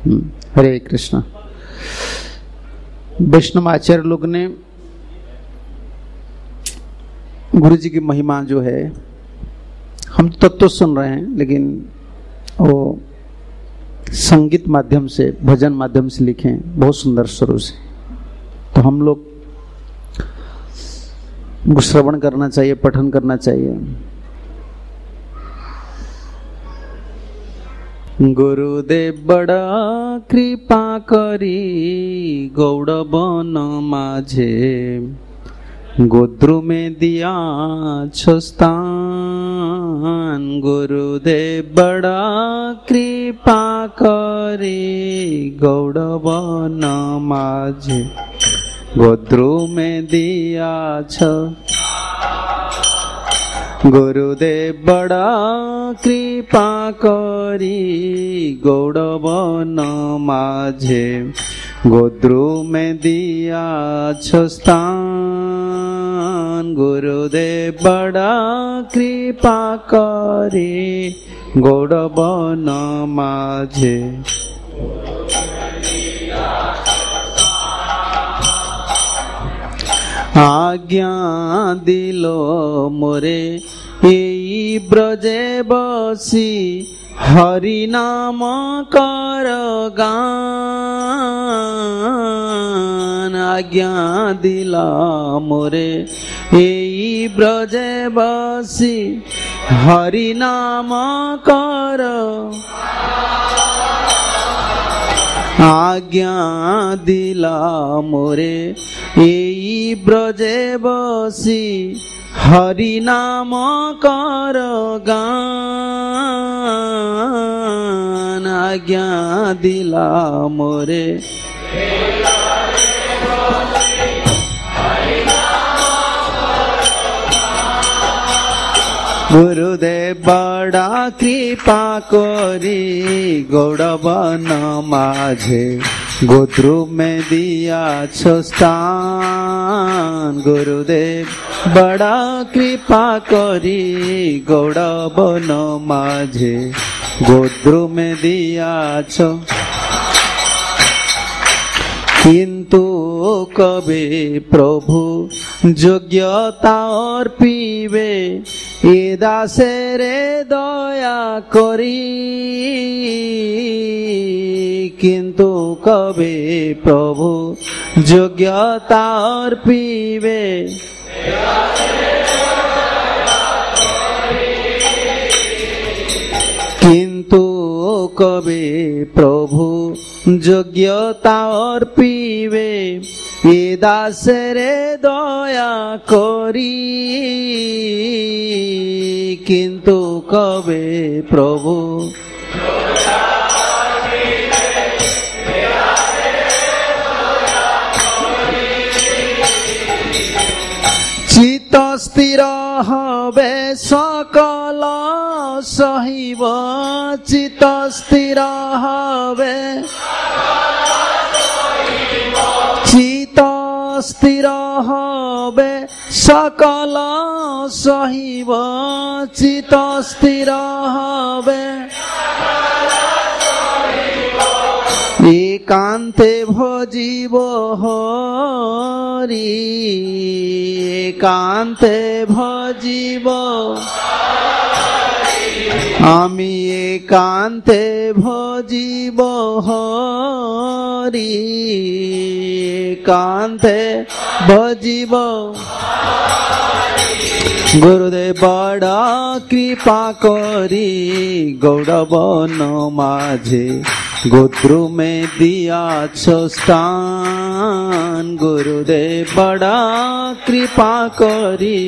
हरे कृष्ण। वैष्णव आचार्य लोग ने गुरु जी की महिमा जो है, हम तत्व सुन रहे हैं, लेकिन वो संगीत माध्यम से, भजन माध्यम से लिखे बहुत सुंदर स्वरों से। तो हम लोग श्रवण करना चाहिए, पठन करना चाहिए। गुरुदेव बड़ा कृपा करी गौड़बन माझे, गोद्रु में दिया स्थान। गुरुदेव बड़ा कृपा करी गौड़बन माझे, गोद्रु में दिया गुरुदेव बड़ा कृपा करी गौड़बन माझे, गोद्रु में दिया स्थान। गुरुदेव बड़ा कृपा करी गौड़बन माझे, आज्ञा दिलो मोरे एई ब्रजे बसी, हरि नाम कर गान। आज्ञा दिला मोरे एई ब्रजे बसी, हरि नाम कर। आज्ञा दिला मोरे एई ब्रजे बसी, हरि नाम कर गान। आज्ञा दिला मोरे गुरुदेव बड़ा कृपा करी गौड़बन माझे, गोद्रु में दिया स्थान। गुरुदेव बड़ा कृपा करी गौड़बन माझे, गोद्रु में दिया किंतु कबे प्रभु योग्यता अर्पिबे, ए दासे रे दया करी। किंतु कबे प्रभु योग्यता अर्पिबे, किंतु कबे प्रभु योग्यता अर्पिबे, ए दासे रे दया करी। किंतु कबे प्रभु चित्त स्थिर हबे सकल सहिब, चित्त स्थिर हबे, चित्त स्थिर हबे सकल सहिब, चित्त स्थिर हबे। एकांते भजिब हरि, एकांते भजिब आमी, एकांते भजिब हरि, एकांते भजिब। गुरुदेव बड़ा कृपा करी गौड़बन माझे, गोद्रु में दिया स्थान। गुरुदेव बड़ा कृपा करी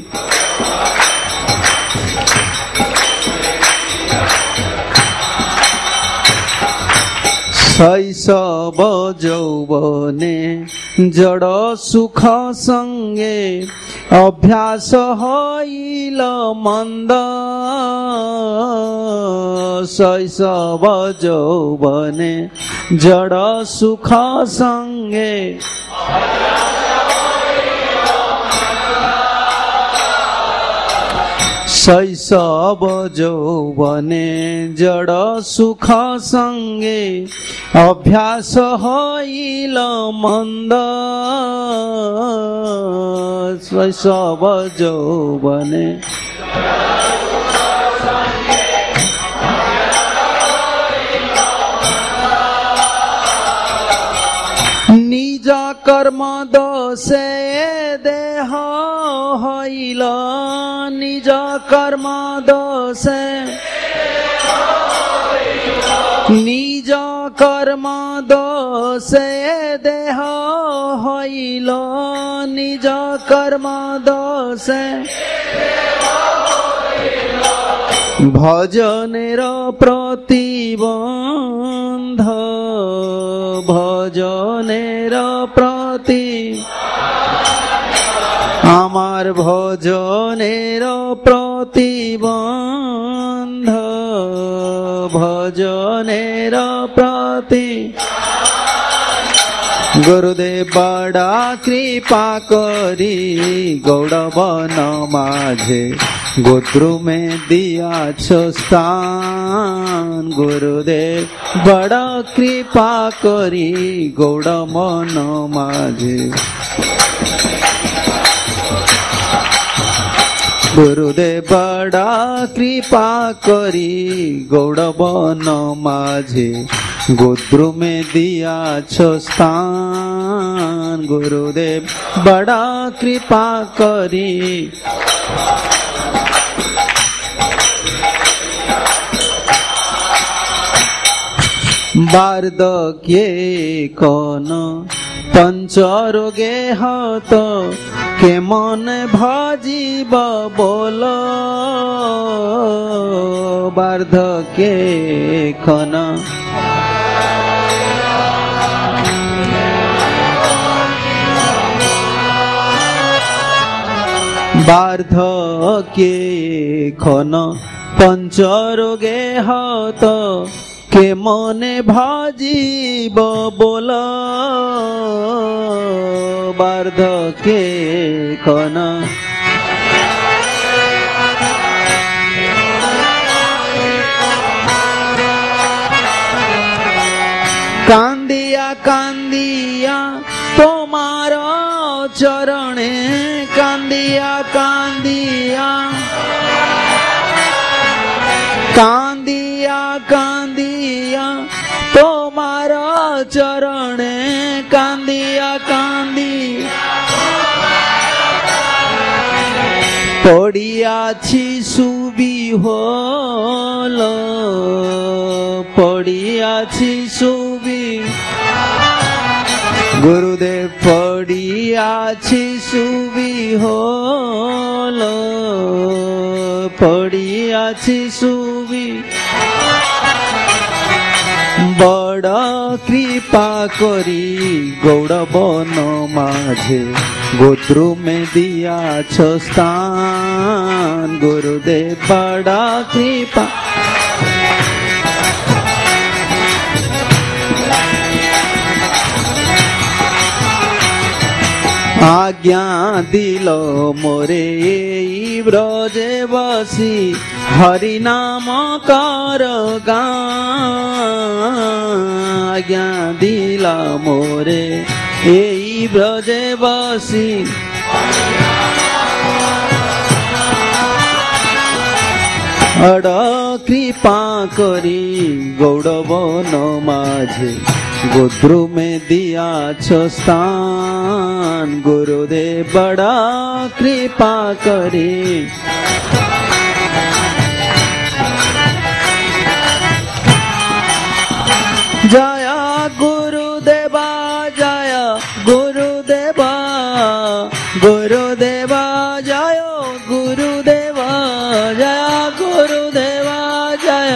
शैशव यौवने जड़ सुख संगे, अभ्यास हईल मंद। शैशव यौवने जड़ सुख संगे, शैशव यौवने जड़ सुख संगे अभ्यास हईल मंद शैशव यौवने निज कर्म दोषे देह हईल निज कर्म दोषे निज कर्म दोषे देह हईल निज कर्म दोषे भजनेर प्रतिबंध भजनेर प्रति आमार भजनेर प्रतिबंध भजनेर प्रति गुरुदेव बड़ा कृपा करी गौड़वन माझे गोत्रु में दिया स्थान गुरुदेव बड़ा कृपा करी गौड़वन माझे गुरुदेव बड़ा कृपा करी गौड़वन माझे गोत्रु में दिया स्थान गुरुदेव बड़ा कृपा करी बार्धक्ये कौन पंचरोगे हत के मन भजीब बोल बार्धक्ये कौन बार्धक्ये खन पंचरोगे हत के मने भाजीब बोल बार्धक्ये खन कांदिया कांदिया तोमार चरणे कांदिया कांदिया कांदिया कांदिया तोमार चरणे कांदिया कांदिया पड़ियाछि सुबिहोल पड़ियाछि सुबि गुरुदेव पड़ियाछि सुबिहोल पड़ियाछि सुबि बड़ कृपा करी गौड़वन माझे गोत्रु में दिया स्थान गुरुदेव बड़ा कृपा आज्ञा दिलो मोरे ब्रजे बसी हरि नाम कर आज्ञा दिला मोरे एई ब्रजे बसी अड़ कृपा करी गौड़वन माझे गोत्रु में दिया स्थान गुरुदेव बड़ा कृपा करी जय गुरुदेवा जय गुरुदेवा गुरुदेवा जय गुरुदेवा जय गुरुदेवा जय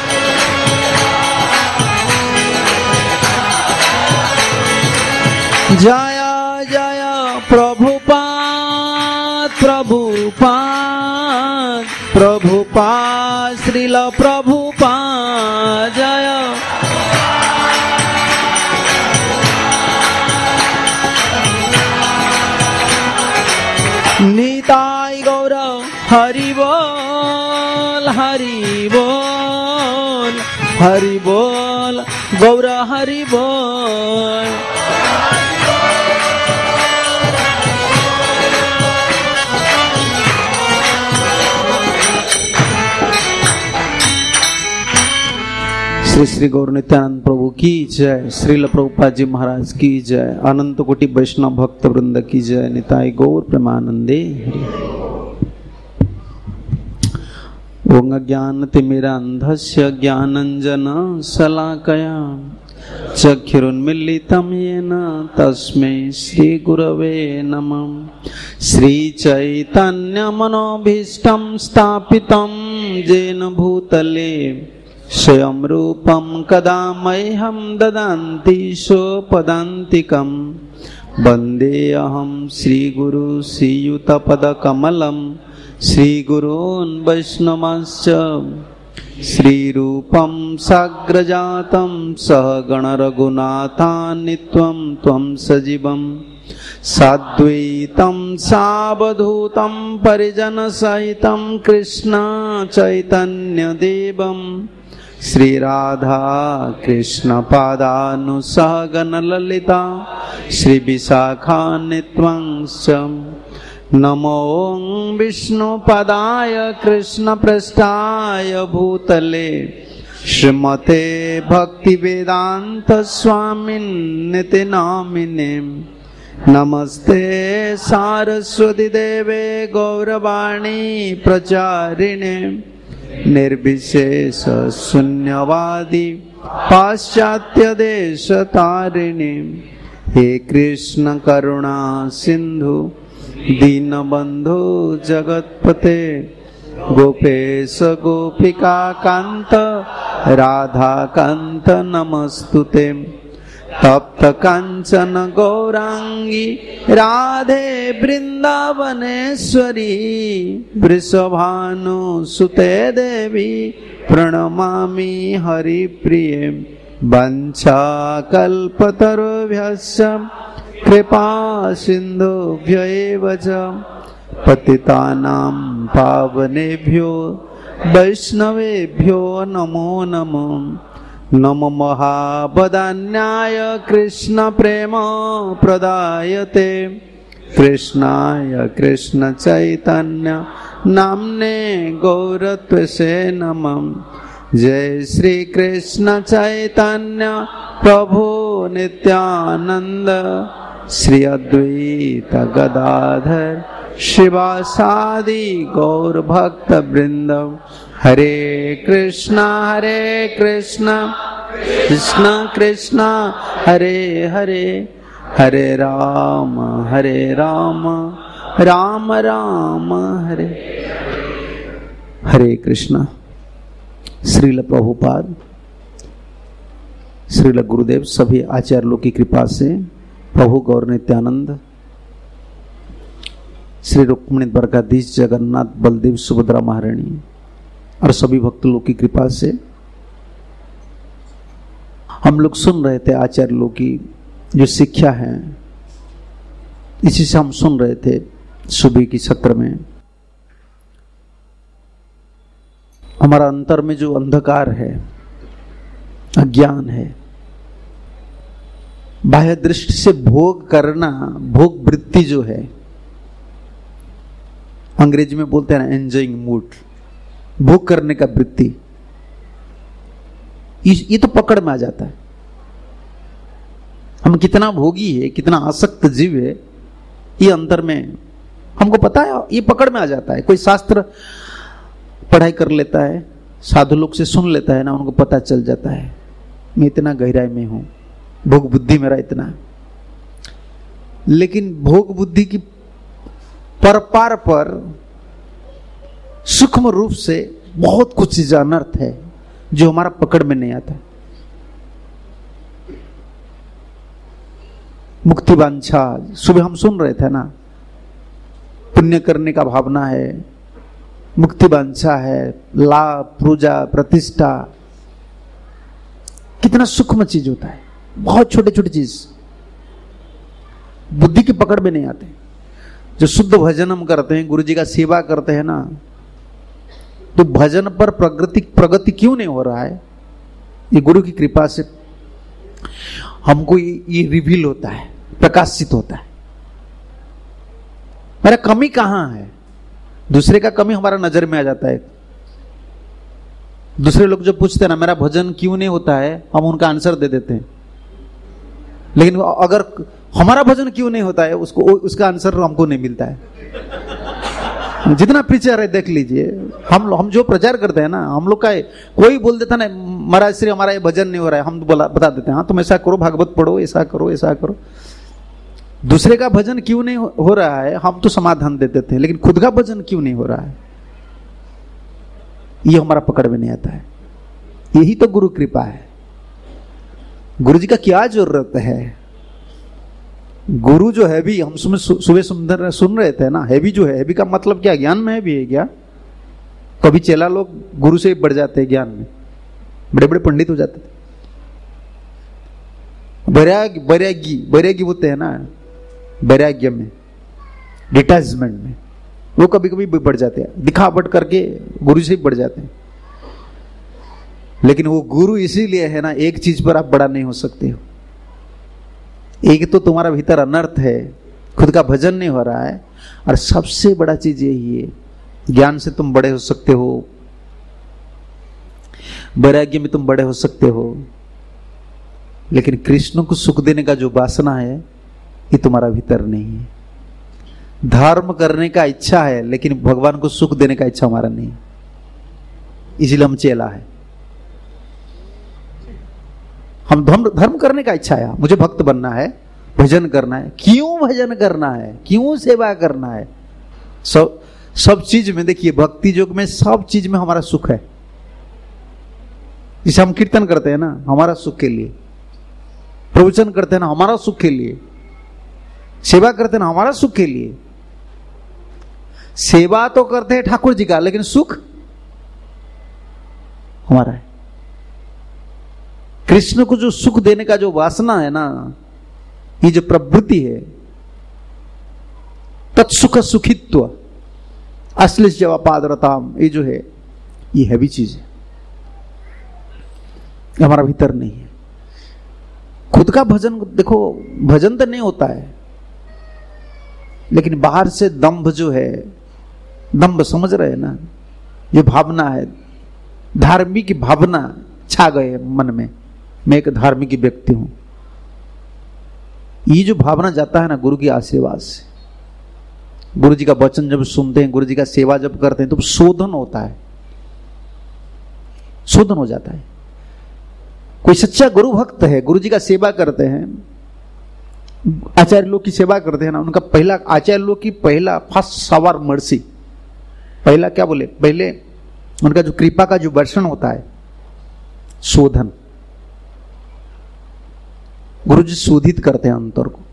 जय जय प्रभुपाद प्रभुपाद प्रभुपाद श्रील प्रभुपाद जय निताई गौरव हरि बोल हरि बोल, हरि बोल, गौर हरि बोल। श्री श्री गौर नित्यानंद प्रभु की जय, श्रील प्रभुपाद जी महाराज की जय, अनंत कोटि वैष्णव भक्त वृंद की जय, निताय गौर प्रेमानंदे। ओं ज्ञानतिमिरान्धस्य ज्ञानाञ्जन शलाकया चक्षुरुन्मीलितं येन तस्मै श्रीगुरवे नमः। श्रीचैतन्यमनोभीष्टं स्थापितं येन भूतले स्वयं रूपं कदा मह्यं ददान्ति स्वपदान्तिकं। वन्देऽहं श्रीगुरु श्रीयुतपदकमलं श्रीगुरून् वैष्णवांश्च। श्रीरूपं साग्रजातं सहगण रघुनाथान्वितं त्वं सजीवं साद्वैतं सावधूतं परिजनसहितं कृष्ण चैतन्यदेवं। श्री राधा कृष्ण पादानुसहगण ललिता श्री विशाखान्वितंश्च। नमो विष्णुपदाय कृष्णपृष्ठाय भूतले श्रीमते भक्तिवेदांत स्वामिन्निति नामिने। नमस्ते सारस्वती देवे गौरवाणी प्रचारिणे निर्विशेष शून्यवादी पाश्चात्य देश तारिणे। हे कृष्ण करुणा सिंधु दीनबंधु जगतपते गोपेश गोपिका कांत राधा कांत नमस्तुते। तप्त कांचन गौरांगी राधे वृंदावनेश्वरी वृषभानुसुते देवी प्रणमामि हरिप्रिये। वंशाकल्पतरुभ्यश्च कृपा सिन्धुभ्य एव च पतितानां पावनेभ्यो वैष्णवेभ्यो नमो नमः। नमो महावदान्याय कृष्ण प्रेम प्रदायते कृष्णाय कृष्ण चैतन्य नाम्ने गौरत्वसे नमः। जय श्री कृष्ण चैतन्य प्रभु नित्यानंद श्री अद्वैत गदाधर शिवासादि गौर भक्त वृंद। हरे कृष्णा कृष्ण कृष्ण हरे हरे, हरे राम राम राम हरे हरे। कृष्णा। श्रील प्रभुपाद, श्रील गुरुदेव सभी आचार्यों की कृपा से प्रभु गौर नित्यानंद श्री रुक्मिणी द्वारकाधीश जगन्नाथ बलदेव सुभद्रा महारानी और सभी भक्त लोग की कृपा से हम लोग सुन रहे थे आचार्य लोग की जो शिक्षा है, इसी से हम सुन रहे थे सुबह की सत्र में। हमारा अंतर में जो अंधकार है, अज्ञान है, बाह्य दृष्टि से भोग करना, भोग वृत्ति जो है, अंग्रेजी में बोलते हैं ना एंजॉइंग मूड, भोग करने का वृत्ति, ये तो पकड़ में आ जाता है। हम कितना भोगी है, कितना आसक्त जीव है, ये अंतर में हमको पता है, ये पकड़ में आ जाता है। कोई शास्त्र पढ़ाई कर लेता है, साधु लोग से सुन लेता है ना, उनको पता चल जाता है मैं इतना गहराई में हूं, भोग बुद्धि मेरा इतना। लेकिन भोग बुद्धि की परपार पर सूक्ष्म रूप से बहुत कुछ चीज अनर्थ है जो हमारा पकड़ में नहीं आता। मुक्ति वांछा, सुबह हम सुन रहे थे ना, पुण्य करने का भावना है, मुक्ति वांछा है, लाभ, पूजा, प्रतिष्ठा, कितना सूक्ष्म चीज होता है, बहुत छोटे छोटे चीज बुद्धि की पकड़ में नहीं आते। जो शुद्ध भजन हम करते हैं, गुरु जी का सेवा करते हैं ना, तो भजन पर प्रगति क्यों नहीं हो रहा है? ये गुरु की कृपा से हमको ये रिवील होता है, प्रकाशित होता है। मेरा कमी कहां है? दूसरे का कमी हमारा नजर में आ जाता है। दूसरे लोग जो पूछते हैं ना मेरा भजन क्यों नहीं होता है, हम उनका आंसर दे देते हैं। लेकिन अगर हमारा भजन क्यों नहीं होता है, उसका आंसर हमको नहीं मिलता है। जितना प्रचार है देख लीजिए, हम जो प्रचार करते हैं ना, हम लोग का कोई बोल देता ना महाराज श्री हमारा ये भजन नहीं हो रहा है, हम बता देते हैं हाँ तुम ऐसा करो, भागवत पढ़ो, ऐसा करो ऐसा करो। दूसरे का भजन क्यों नहीं हो रहा है हम तो समाधान दे देते हैं, लेकिन खुद का भजन क्यों नहीं हो रहा है ये हमारा पकड़ में नहीं आता है। यही तो गुरु कृपा है। गुरु जी का क्या जरूरत है? गुरु जो है भी, हम सुबह सुंदर सुन रहे थे ना, हैवी जो है, हैवी का मतलब क्या? ज्ञान में हैवी है क्या? कभी चेला लोग गुरु से बढ़ जाते हैं ज्ञान में, बड़े बड़े पंडित हो जाते थे। बैरागी होते हैं ना, वैराग्य में, डिटैचमेंट में, वो कभी कभी बढ़ जाते हैं, दिखावट करके गुरु से बढ़ जाते हैं। लेकिन वो गुरु इसीलिए है ना, एक चीज पर आप बड़ा नहीं हो सकते हो। एक तो तुम्हारा भीतर अनर्थ है, खुद का भजन नहीं हो रहा है, और सबसे बड़ा चीज यही है ज्ञान से तुम बड़े हो सकते हो, वैराग्य में तुम बड़े हो सकते हो, लेकिन कृष्ण को सुख देने का जो वासना है ये तुम्हारा भीतर नहीं है। धर्म करने का इच्छा है लेकिन भगवान को सुख देने का इच्छा हमारा नहीं, इसलिए हम चेला है। हम धर्म करने का इच्छा है, मुझे भक्त बनना है, भजन करना है। क्यों भजन करना है? क्यों सेवा करना है? सब चीज में देखिए, भक्ति योग में सब चीज में हमारा सुख है। जिसे हम कीर्तन करते हैं ना हमारा सुख के लिए, प्रवचन करते हैं ना हमारा सुख के लिए, सेवा करते हैं ना हमारा सुख के लिए। सेवा तो करते हैं ठाकुर जी का, लेकिन सुख हमारा है। कृष्ण को जो सुख देने का जो वासना है ना, ये जो प्रवृत्ति है, तत्सुख सुखित्व अश्लिष जवापादरताम, ये जो है ये हैवी चीज है, ये हमारा भीतर नहीं है। खुद का भजन देखो, भजन तो नहीं होता है, लेकिन बाहर से दंभ जो है, दंभ समझ रहे हैं ना, ये भावना है, धार्मिक भावना छा गए मन में, मैं एक धार्मिक व्यक्ति हूं। ये जो भावना जाता है ना गुरु की आशीर्वाद से, गुरु जी का वचन जब सुनते हैं, गुरु जी का सेवा जब करते हैं, तो शोधन होता है, शोधन हो जाता है। कोई सच्चा गुरु भक्त है, गुरु जी का सेवा करते हैं, आचार्य लोग की सेवा करते हैं ना, उनका पहला, आचार्य लोग की पहला फर्स्ट सवार मर्सी, पहला क्या बोले, पहले उनका जो कृपा का जो वर्षण होता है, शोधन। गुरु जी शोधित करते हैं अंतर को।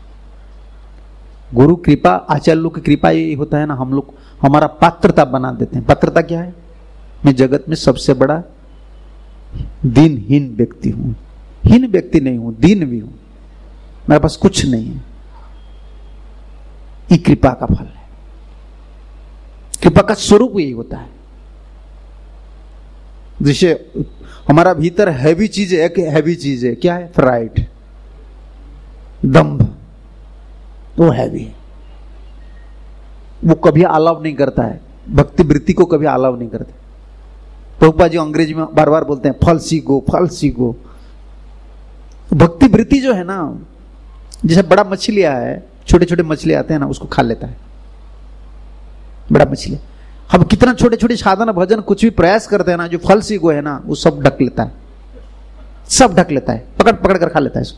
गुरु कृपा, आचार्य लोग की कृपा ये होता है ना, हम लोग हमारा पात्रता बना देते हैं। पात्रता क्या है? मैं जगत में सबसे बड़ा दीनहीन व्यक्ति हूं, हीन व्यक्ति नहीं हूं, दीन भी हूं, मेरे पास कुछ नहीं है। ये कृपा का फल है। कृपा का स्वरूप यही होता है। जैसे हमारा भीतर हैवी चीज है, एक हैवी चीज है, क्या है? प्राइड, दंभ, वो हैवी है, वो कभी अलाउ नहीं करता है, भक्ति वृत्ति को कभी अलाउ नहीं करता। प्रभुपाद जी अंग्रेजी में बार बार बोलते हैं फल सीखो। भक्ति वृत्ति जो है ना, जैसे बड़ा मछलियां है, छोटे छोटे मछली आते हैं ना, उसको खा लेता है बड़ा मछली। हम कितना छोटे छोटे साधन भजन कुछ भी प्रयास करते हैं ना, जो फल सीखो है ना, वो सब ढक लेता है, सब ढक लेता है, पकड़ पकड़ कर खा लेता है इसको।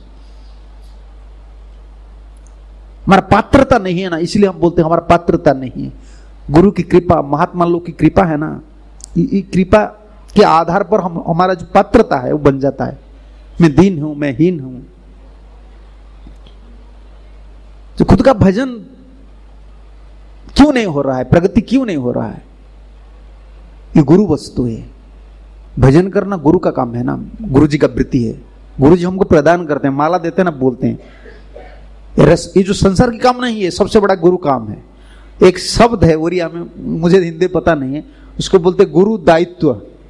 हमारा पात्रता नहीं है ना, इसलिए हम बोलते हैं हमारा पात्रता नहीं है। गुरु की कृपा, महात्मा लोग की कृपा है ना, ये कृपा के आधार पर हम, हमारा जो पात्रता है वो बन जाता है। मैं दीन हूं, मैं हीन हूं। तो खुद का भजन क्यों नहीं हो रहा है, प्रगति क्यों नहीं हो रहा है? ये गुरु वस्तु है। भजन करना गुरु का काम है ना, गुरु जी का वृत्ति है। गुरु जी हमको प्रदान करते हैं, माला देते हैं ना, बोलते हैं ये जो संसार की काम नहीं है, सबसे बड़ा गुरु काम है। एक शब्द है ओरिया में, मुझे हिंदी पता नहीं है, उसको बोलते गुरु दायित्व।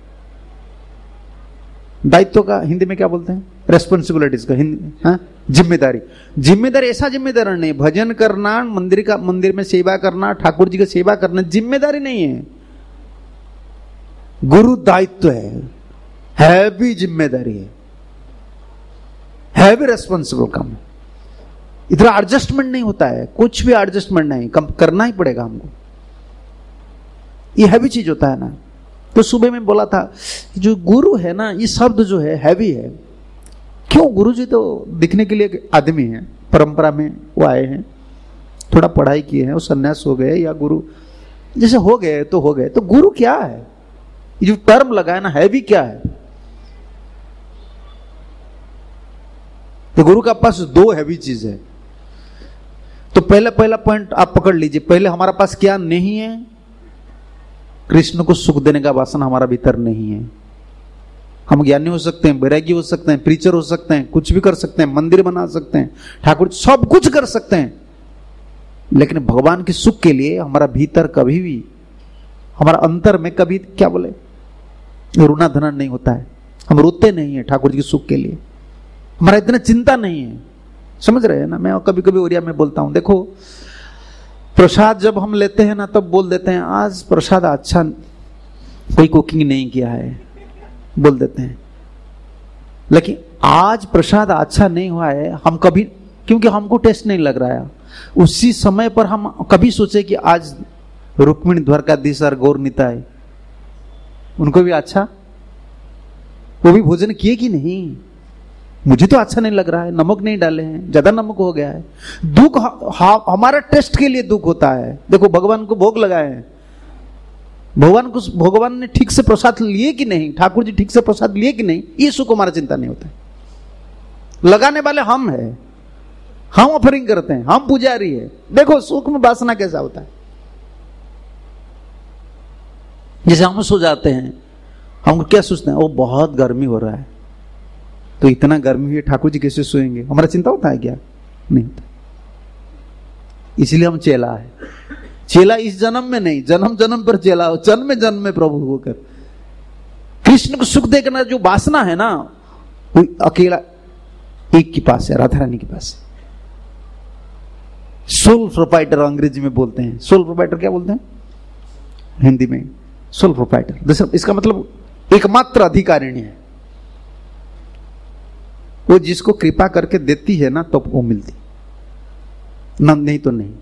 दायित्व का हिंदी में क्या बोलते हैं? रेस्पॉन्सिबिलिटीज का हिंदी, हाँ, जिम्मेदारी। जिम्मेदारी ऐसा जिम्मेदारी नहीं, भजन करना, मंदिर में सेवा करना, ठाकुर जी की सेवा करना जिम्मेदारी नहीं है, गुरु दायित्व है भी जिम्मेदारी है भी रेस्पॉन्सिबल काम। इतना एडजस्टमेंट नहीं होता है, कुछ भी एडजस्टमेंट नहीं, कम करना ही पड़ेगा हमको। ये हैवी चीज होता है ना। तो सुबह में बोला था जो गुरु है ना, ये शब्द जो है हैवी है। क्यों? गुरु जी तो दिखने के लिए आदमी है, परंपरा में वो आए हैं, थोड़ा पढ़ाई किए हैं, वो सन्यास हो गए या गुरु जैसे हो गए तो हो गए। तो गुरु क्या है? ये जो टर्म लगा है ना, हैवी क्या है? तो गुरु का पास दो हैवी चीज है। तो पहला पॉइंट आप पकड़ लीजिए। पहले हमारा पास क्या नहीं है? कृष्ण को सुख देने का वासना हमारा भीतर नहीं है। हम ज्ञानी हो सकते हैं, वैरागी हो सकते हैं, प्रीचर हो सकते हैं, कुछ भी कर सकते हैं, मंदिर बना सकते हैं, ठाकुर सब कुछ कर सकते हैं, लेकिन भगवान के सुख के लिए हमारा भीतर कभी भी, हमारा अंतर में कभी क्या बोले, रोना धना नहीं होता है। हम रोते नहीं है ठाकुर जी के सुख के लिए, हमारा इतना चिंता नहीं है। समझ रहे हैं ना? मैं कभी कभी ओरिया में बोलता हूं, देखो प्रसाद जब हम लेते हैं ना, तब बोल देते हैं आज प्रसाद अच्छा, कोई कुकिंग नहीं किया है, बोल देते हैं। लेकिन आज प्रसाद अच्छा नहीं हुआ है, हम कभी, क्योंकि हमको टेस्ट नहीं लग रहा है, उसी समय पर हम कभी सोचे कि आज रुक्मिणी द्वारकाधीश और गौर निताई, उनको भी अच्छा, वो भी भोजन किए कि नहीं? मुझे तो अच्छा नहीं लग रहा है, नमक नहीं डाले हैं, ज्यादा नमक हो गया है। दुख हमारा टेस्ट के लिए दुख होता है। देखो भगवान को भोग लगाए हैं, भगवान ने ठीक से प्रसाद लिए कि नहीं, ठाकुर जी ठीक से प्रसाद लिए कि नहीं, ये सुख हमारा चिंता नहीं होता है। लगाने वाले हम हैं, हम ऑफरिंग करते हैं, हम पुजारी है। देखो सुख में वासना कैसा होता है। जैसे हम सो जाते हैं, हम क्या सोचते हैं, वो बहुत गर्मी हो रहा है, तो इतना गर्मी हुई, ठाकुर जी कैसे सोएंगे? हमारा चिंता होता है क्या? नहीं होता। इसलिए हम चेला है। चेला इस जन्म में नहीं, जन्म जन्म पर चेला हो, जन्म में प्रभु होकर। कृष्ण को सुख देखना जो वासना है ना, वो अकेला एक के पास है, राधा रानी के पास है। सोल प्रोपाइटर अंग्रेजी में बोलते हैं। सोल प्रोपाइटर क्या बोलते हैं हिंदी में? सोल प्रोपाइटर, इसका मतलब एकमात्र अधिकारिणी है। वो जिसको कृपा करके देती है ना, तो वो मिलती, नहीं तो नहीं।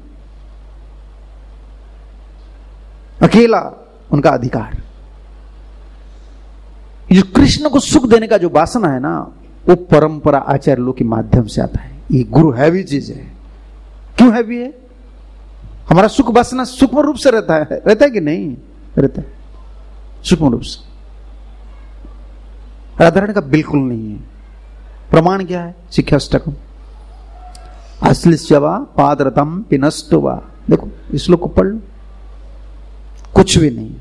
अकेला उनका अधिकार। ये कृष्ण को सुख देने का जो वासना है ना, वो परंपरा आचार्य लोग के माध्यम से आता है। ये गुरु हैवी चीज है। क्यों हैवी है? हमारा सुख वासना सूक्ष्म रूप से रहता है कि नहीं रहता है? सूक्ष्म रूप से। राधारण का बिल्कुल नहीं है। प्रमाण क्या है? शिक्षाष्टकम अश्लिष्यवा पादरतम पिनष्टवा। देखो इस श्लोक को पढ़ लो, कुछ भी नहीं।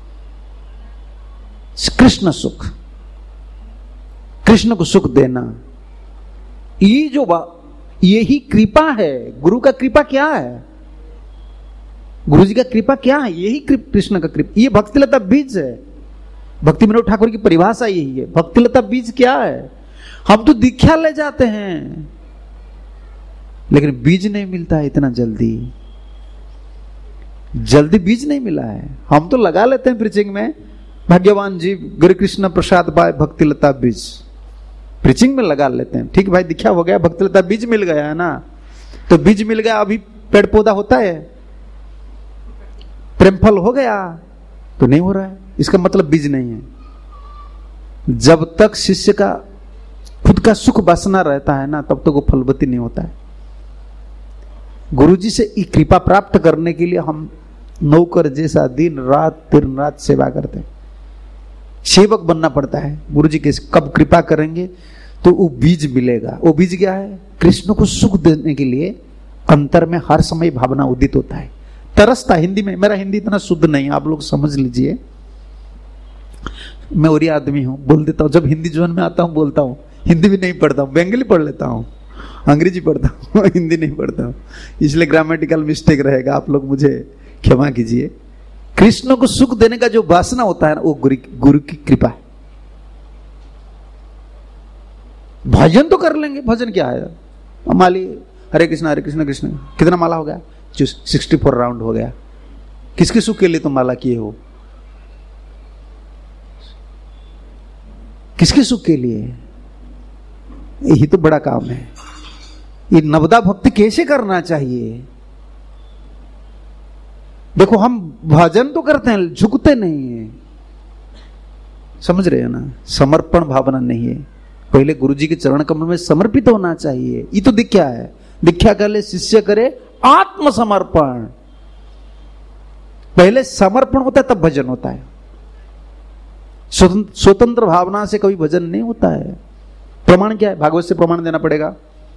कृष्ण सुख, कृष्ण को सुख देना, ये जो यही कृपा है। गुरु का कृपा क्या है? गुरु जी का कृपा क्या है? यही कृष्ण का कृपा। ये भक्तिलता बीज है। भक्ति विनोद ठाकुर की परिभाषा यही है। भक्तिलता बीज क्या है? हम तो दीक्षा ले जाते हैं, लेकिन बीज नहीं मिलता है इतना जल्दी बीज नहीं मिला है। हम तो लगा लेते हैं प्रीचिंग में, भाग्यवान जी गुरु कृष्ण प्रसाद पाए भक्तिलता बीज, प्रीचिंग में लगा लेते हैं। ठीक भाई, दीक्षा हो गया, भक्तिलता बीज मिल गया है ना, तो बीज मिल गया, अभी पेड़ पौधा होता है, प्रेम फल हो गया, तो नहीं हो रहा है, इसका मतलब बीज नहीं है। जब तक शिष्य का खुद का सुख वासना रहता है ना, तब तक वो फलवती नहीं होता है। गुरुजी से कृपा प्राप्त करने के लिए हम नौकर जैसा दिन रात सेवा करते हैं। सेवक बनना पड़ता है। गुरुजी के कब कृपा करेंगे तो वो बीज मिलेगा। वो बीज क्या है? कृष्ण को सुख देने के लिए अंतर में हर समय भावना उदित होता है, तरसता। हिंदी में, मेरा हिंदी इतना शुद्ध नहीं, आप लोग समझ लीजिए, मैं ओरिया आदमी हूं, बोल देता हूं। जब हिंदी जोन में आता हूं बोलता हूं। हिंदी भी नहीं पढ़ता हूं, बंगाली पढ़ लेता हूं, अंग्रेजी पढ़ता हूं, हिंदी नहीं पढ़ता हूं, इसलिए ग्रामेटिकल मिस्टेक रहेगा, आप लोग मुझे क्षमा कीजिए। कृष्ण को सुख देने का जो वासना होता है ना, वो गुरु की कृपा है। भजन तो कर लेंगे, भजन क्या है, माली हरे कृष्ण कृष्ण, कितना माला हो गया, 64 राउंड हो गया। किसके सुख के लिए तुम माला किए हो? किसके सुख के लिए? यही तो बड़ा काम है। ये नवदा भक्ति कैसे करना चाहिए? देखो, हम भजन तो करते हैं, झुकते नहीं है, समझ रहे हो ना? समर्पण भावना नहीं है। पहले गुरु जी के चरण कमल में समर्पित होना चाहिए। ये तो दीक्षा है। दीक्षा कर ले शिष्य करे आत्मसमर्पण। पहले समर्पण होता है तब भजन होता है। स्वतंत्र भावना से कभी भजन नहीं होता है। प्रमाण क्या है? भागवत से प्रमाण देना पड़ेगा।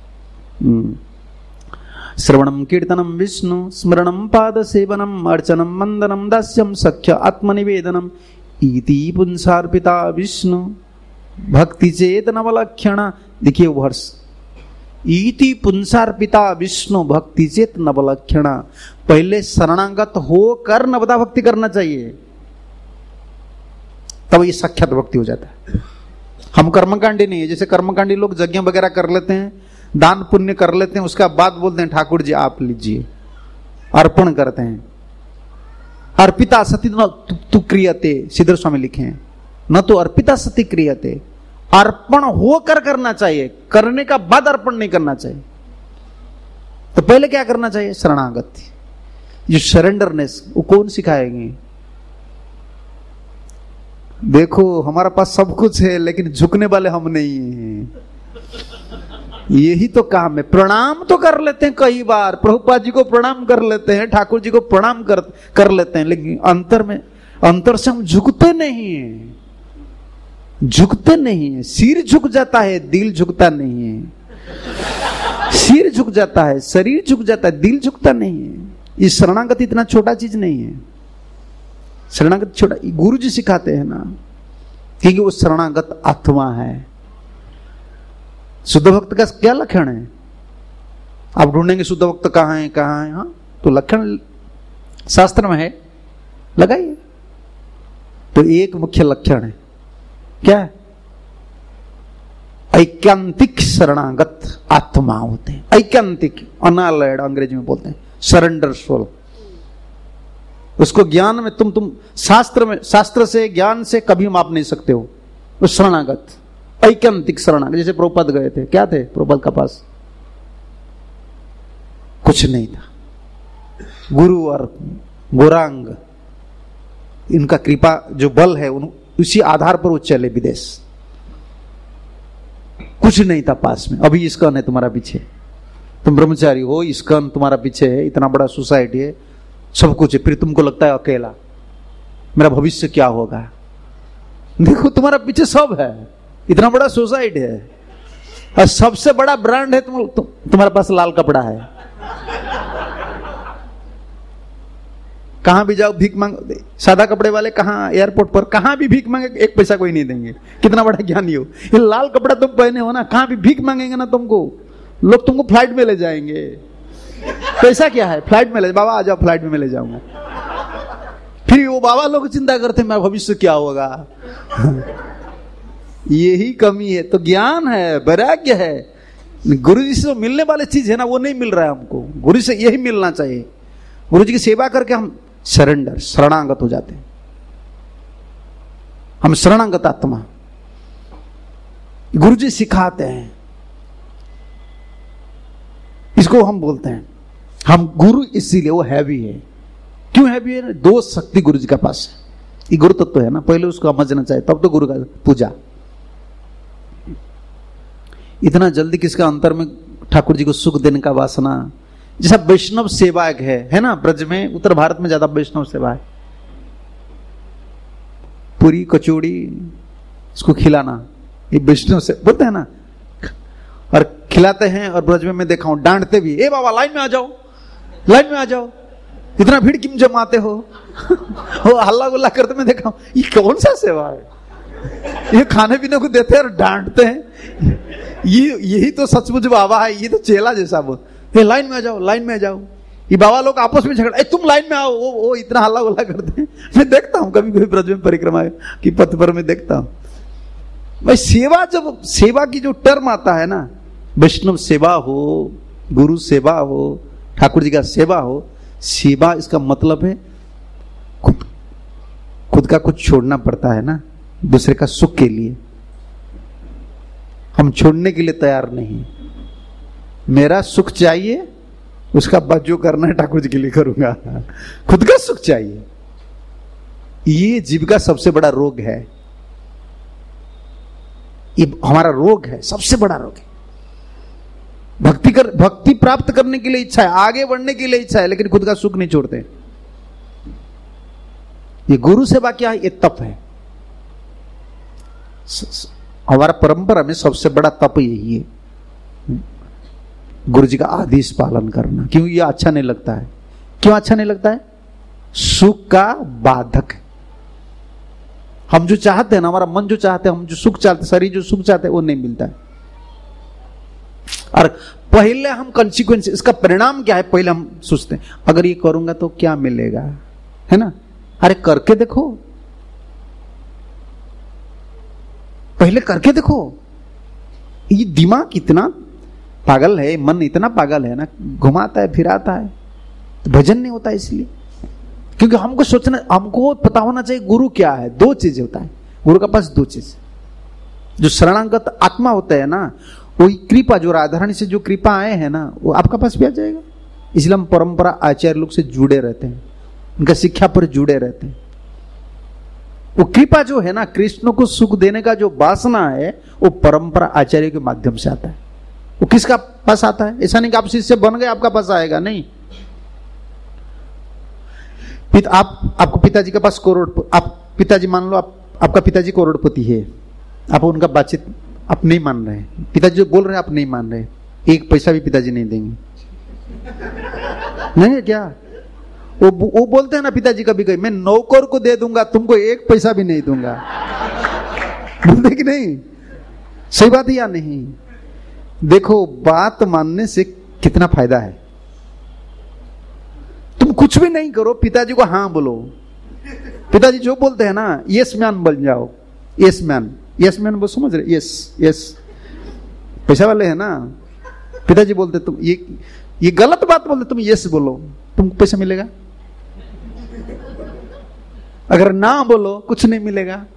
श्रवणम कीर्तनम विष्णु स्मरणम पाद सेवनम अर्चनम मंदनम दास्यम सख्य आत्मनिवेदनम इति पुंसार्पिता विष्णु भक्ति चेत नवलक्षण। देखिए वो वर्ष, इति पुंसार्पिता विष्णु भक्ति चेत नवलक्षण। पहले शरणागत होकर नवदा भक्ति करना चाहिए, तब ये साक्षात भक्ति हो जाता है। हम कर्मकांडी नहीं है। जैसे कर्मकांडी लोग यज्ञ वगैरह कर लेते हैं, दान पुण्य कर लेते हैं, उसका बाद बोलते हैं ठाकुर जी आप लीजिए, अर्पण करते हैं। अर्पिता सती तु क्रियते, सिद्धर स्वामी लिखे हैं, न तो अर्पिता सती क्रियते। अर्पण होकर करना चाहिए, करने का बाद अर्पण नहीं करना चाहिए। तो पहले क्या करना चाहिए? शरणागति, जो सरेंडरनेस, वो कौन सिखाएंगे? देखो, हमारा पास सब कुछ है लेकिन झुकने वाले हम नहीं हैं। यही तो काम है। प्रणाम तो कर लेते हैं कई बार, प्रभुपाद जी को प्रणाम कर लेते हैं, ठाकुर जी को प्रणाम कर लेते हैं, लेकिन अंतर से हम झुकते नहीं है। झुकते नहीं है। सिर झुक जाता है, दिल झुकता नहीं है। सिर झुक जाता है, शरीर झुक जाता है, दिल झुकता नहीं है। ये शरणागति इतना छोटा चीज नहीं है। शरणागति छोटा, गुरु जी सिखाते हैं ना, क्योंकि वो शरणागत आत्मा है। शुद्ध भक्त का क्या लक्षण है? आप ढूंढेंगे शुद्ध भक्त कहाँ है, कहाँ है? हाँ, तो लक्षण शास्त्र में है, लगाइए। तो एक मुख्य लक्षण है, क्या है? ऐकांतिक शरणागत आत्मा होते हैं। ऐकांतिक, अनअलॉयड अंग्रेजी में बोलते हैं, सरेंडर सोल। उसको ज्ञान में तुम शास्त्र से ज्ञान से कभी माप नहीं सकते हो। वो शरणागत, ऐकांतिक शरणागत। जैसे प्रभुपाद गए थे, क्या थे प्रभुपाद का पास? कुछ नहीं था। गुरु और गौरांग, इनका कृपा जो बल है, उसी आधार पर वो चले विदेश। कुछ नहीं था पास में। अभी इस्कॉन है तुम्हारा पीछे, तुम ब्रह्मचारी हो, इस्कॉन तुम्हारा पीछे है, इतना बड़ा सोसाइटी है, सब कुछ है, फिर तुमको लगता है अकेला, मेरा भविष्य क्या होगा? देखो, तुम्हारा पीछे सब है, इतना बड़ा सोसाइटी है, और सबसे बड़ा ब्रांड है तुम्हारे पास लाल कपड़ा है। कहां भी जाओ भीख मांग, सादा कपड़े वाले कहां, एयरपोर्ट पर कहां भी भीख मांगे, एक पैसा कोई नहीं देंगे। कितना बड़ा ज्ञानी हो। ये लाल कपड़ा तुम पहने हो ना, कहां भी भीख मांगेंगे ना तुमको, लोग तुमको फ्लाइट में ले जाएंगे। पैसा क्या है? फ्लाइट में ले, बाबा आ जाओ, फ्लाइट में ले जाऊंगा। फिर वो बाबा लोग चिंता करते हैं मेरा भविष्य क्या होगा। यही कमी है। तो ज्ञान है, वैराग्य है, गुरु जी से मिलने वाली चीज है ना, वो नहीं मिल रहा है हमको। गुरु से यही मिलना चाहिए। गुरु जी की सेवा करके हम सरेंडर, शरणागत हो जाते हैं। हम शरणागत आत्मा, गुरु जी सिखाते हैं। इसको हम बोलते हैं हम गुरु, इसीलिए वो हैवी है। क्यों हैवी है? दो शक्ति गुरु जी के पास है। ये गुरु तत्व है ना, पहले उसको समझना चाहिए, तब तो गुरु का पूजा। इतना जल्दी किसका अंतर में ठाकुर जी को सुख देने का वासना। जैसा वैष्णव सेवा है ना, ब्रज में, उत्तर भारत में ज्यादा वैष्णव सेवा है। पूरी कचौड़ी इसको खिलाना, ये वैष्णव से बोलते हैं ना, और खिलाते हैं। और ब्रज में मैं देखा हूं डांटते भी, ए बाबा लाइन में आ जाओ, लाइन में आ जाओ, इतना भीड़ क्यों जमाते हो? वो हल्ला गुल्ला करते मैं देखा हूं। ये कौन सा सेवा है? ये खाने पीने को देते हैं और डांटते हैं। यही तो सचमुच बाबा है, ये तो चेला जैसा। वो लाइन में आ जाओ, लाइन में आ जाओ, ये बाबा लोग आपस में झगड़ा, तुम लाइन में आओ, वो इतना हल्ला गुल्ला करते हैं। मैं देखता हूं कभी कभी ब्रज में परिक्रमा की पथ पर मैं देखता हूं भाई, सेवा, जब सेवा की जो टर्म आता है ना, वैष्णव सेवा हो, गुरु सेवा हो, ठाकुर जी का सेवा हो, सेवा इसका मतलब है खुद का कुछ छोड़ना पड़ता है ना, दूसरे का सुख के लिए। हम छोड़ने के लिए तैयार नहीं। मेरा सुख चाहिए, उसका बाद जो करना है ठाकुर जी के लिए करूंगा। खुद का सुख चाहिए। ये जीव का सबसे बड़ा रोग है, ये हमारा रोग है, सबसे बड़ा रोग है। भक्ति प्राप्त करने के लिए इच्छा है, आगे बढ़ने के लिए इच्छा है, लेकिन खुद का सुख नहीं छोड़ते। ये गुरु सेवा क्या है? ये तप है। हमारा परंपरा में सबसे बड़ा तप यही है, गुरु जी का आदेश पालन करना। क्यों? ये अच्छा नहीं लगता है। क्यों अच्छा नहीं लगता है? सुख का बाधक है। हम जो चाहते हैं ना, हमारा मन जो चाहते हैं, हम जो सुख चाहते, शरीर जो सुख चाहते हैं, वो नहीं मिलता है। और पहले हम कंसीक्वेंस, इसका परिणाम क्या है, पहले हम सोचते हैं अगर ये करूंगा तो क्या मिलेगा, है ना? अरे करके देखो, पहले करके देखो। ये दिमाग इतना पागल है, मन इतना पागल है ना, घुमाता है फिराता है, तो भजन नहीं होता इसलिए। क्योंकि हमको सोचना, हमको पता होना चाहिए गुरु क्या है। दो चीजें होता है गुरु के पास, दो चीज। जो शरणागत आत्मा होता है ना, वही कृपा, जो राधारानी से जो कृपा आए हैं ना, वो आपका पास भी आ जाएगा। इसलिए हम परंपरा आचार्य लोग से जुड़े रहते हैं, उनका शिक्षा पर जुड़े रहते हैं। वो कृपा जो है ना, कृष्ण को सुख देने का जो वासना है, वो परंपरा आचार्य के माध्यम से आता है। वो किसका पास आता है? ऐसा नहीं कि आप शिष्य बन गए आपका पास आएगा, नहीं। आपको पिताजी के पास आप पिताजी मान लो, आपका पिताजी करोड़पति है, आप उनका बातचीत आप नहीं मान रहे हैं, पिताजी जो बोल रहे हैं आप नहीं मान रहे, एक पैसा भी पिताजी नहीं देंगे, नहीं है क्या? वो बोलते हैं ना पिताजी कभी कभी, मैं नौकर को दे दूंगा, तुमको एक पैसा भी नहीं दूंगा। बोलते कि नहीं? सही बात है या नहीं? देखो, बात मानने से कितना फायदा है। तुम कुछ भी नहीं करो, पिताजी को हाँ बोलो। पिताजी जो बोलते हैं ना, यस मैन बन जाओ। यस मैन, यस मैन वो समझ रहे? यस यस, पैसा वाले है ना। पिताजी बोलते तुम ये गलत बात बोलते, तुम यस बोलो, तुमको पैसा मिलेगा। अगर ना बोलो कुछ नहीं मिलेगा।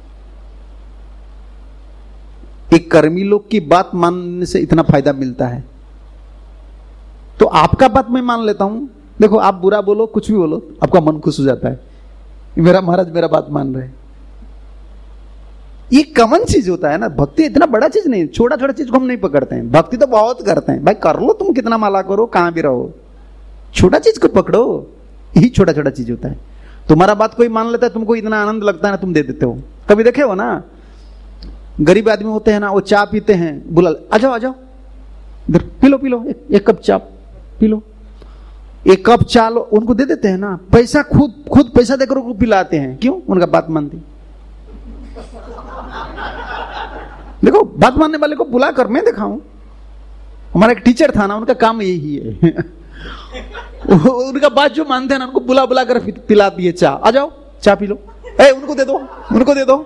एक कर्मी लोग की बात मानने से इतना फायदा मिलता है। तो आपका बात मैं मान लेता हूं। देखो, आप बुरा बोलो, कुछ भी बोलो, आपका मन खुश हो जाता है, मेरा महाराज मेरा बात मान रहे। ये कॉमन चीज होता है ना। भक्ति इतना बड़ा चीज नहीं, छोटा छोटा चीज को हम नहीं पकड़ते हैं। भक्ति तो बहुत करते हैं भाई, कर लो, तुम कितना माला करो, कहां भी रहो, छोटा चीज को पकड़ो। यही छोटा छोटा चीज होता है। तुम्हारा बात कोई मान लेता है, तुमको इतना आनंद लगता है ना, तुम दे देते हो। कभी देखे हो ना, गरीब आदमी होते हैं ना, वो चाय पीते हैं, बुला, आ जाओ इधर, पी लो एक कप चाय पी लो। एक कप चाय लो, उनको दे देते हैं ना। पैसा खुद पैसा देकर उनको पिलाते हैं। क्यों? उनका बात मानती। देखो, बात मानने वाले को बुला कर मैं दिखाऊं। हमारा एक टीचर था ना, उनका काम यही है। उनका बात जो मानते हैं ना, उनको बुला कर पिला दिए चाय। आ जाओ चाय पी लो, उनको दे दो।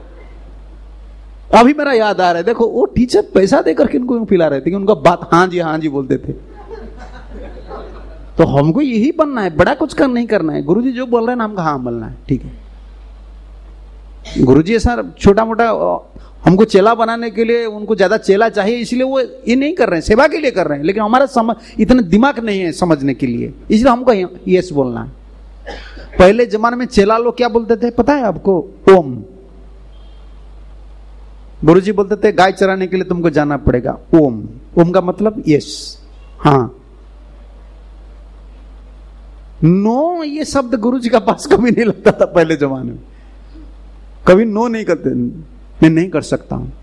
अभी मेरा याद आ रहा है, देखो वो टीचर पैसा देकर के इनको पिला रहे थे कि उनका बात हाँ जी बोलते थे। तो हमको यही बनना है, बड़ा कुछ कर नहीं करना है। गुरुजी जो बोल रहे हैं ना, हमको हाँ बोलना है, ठीक है। गुरुजी ऐसा छोटा मोटा हमको चेला बनाने के लिए, उनको ज्यादा चेला चाहिए, इसलिए वो ये नहीं कर रहे हैं, सेवा के लिए कर रहे हैं। लेकिन हमारा इतना दिमाग नहीं है समझने के लिए, इसलिए हमको यस बोलना है। पहले जमाने में चेला लोग क्या बोलते थे पता है आपको? ओम। गुरुजी बोलते थे गाय चराने के लिए तुमको जाना पड़ेगा, ओम। ओम का मतलब यस, हाँ। नो ये शब्द गुरुजी का पास कभी नहीं लगता था पहले जमाने में। कभी नो नहीं करते, मैं नहीं कर सकता हूं।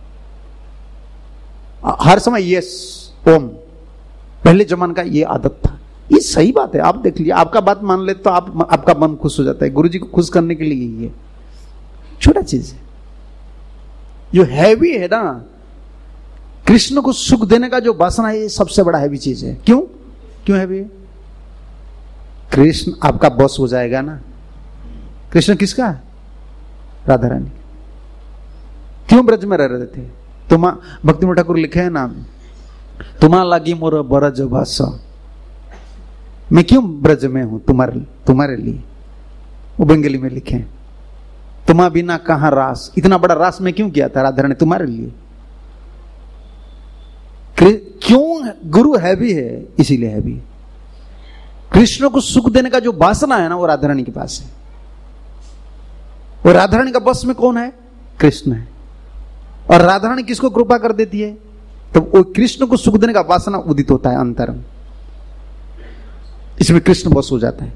हर समय यस, ओम। पहले जमाने का ये आदत था। ये सही बात है, आप देख लीजिए, आपका बात मान ले तो आपका मन खुश हो जाता है। गुरुजी को खुश करने के लिए यही है, छोटा चीज है। जो हैवी है ना, कृष्ण को सुख देने का जो वासना है, ये सबसे बड़ा हैवी चीज है। क्यों हैवी है? कृष्ण आपका बॉस हो जाएगा ना। कृष्ण किसका है? राधा रानी। क्यों ब्रज में रह रहे थे? तुम भक्ति में ठाकुर लिखे है ना, तुम्हारा लगी मोर ब्रज बस, मैं क्यों ब्रज में हूं तुम्हारे लिए। वो बंगाली में लिखे, तुम्हारा बिना कहां रास, इतना बड़ा रास में क्यों किया था राधा रानी तुम्हारे लिए। क्यों? गुरु है भी है, इसीलिए है भी। कृष्ण को सुख देने का जो वासना है ना, वो राधा रानी के पास है। और राधा रानी का बस में कौन है? कृष्ण है। और राधा रानी किसको कृपा कर देती है? तो वो कृष्ण को सुख देने का वासना उदित होता है अंतर में, इसमें कृष्ण बस हो जाता है।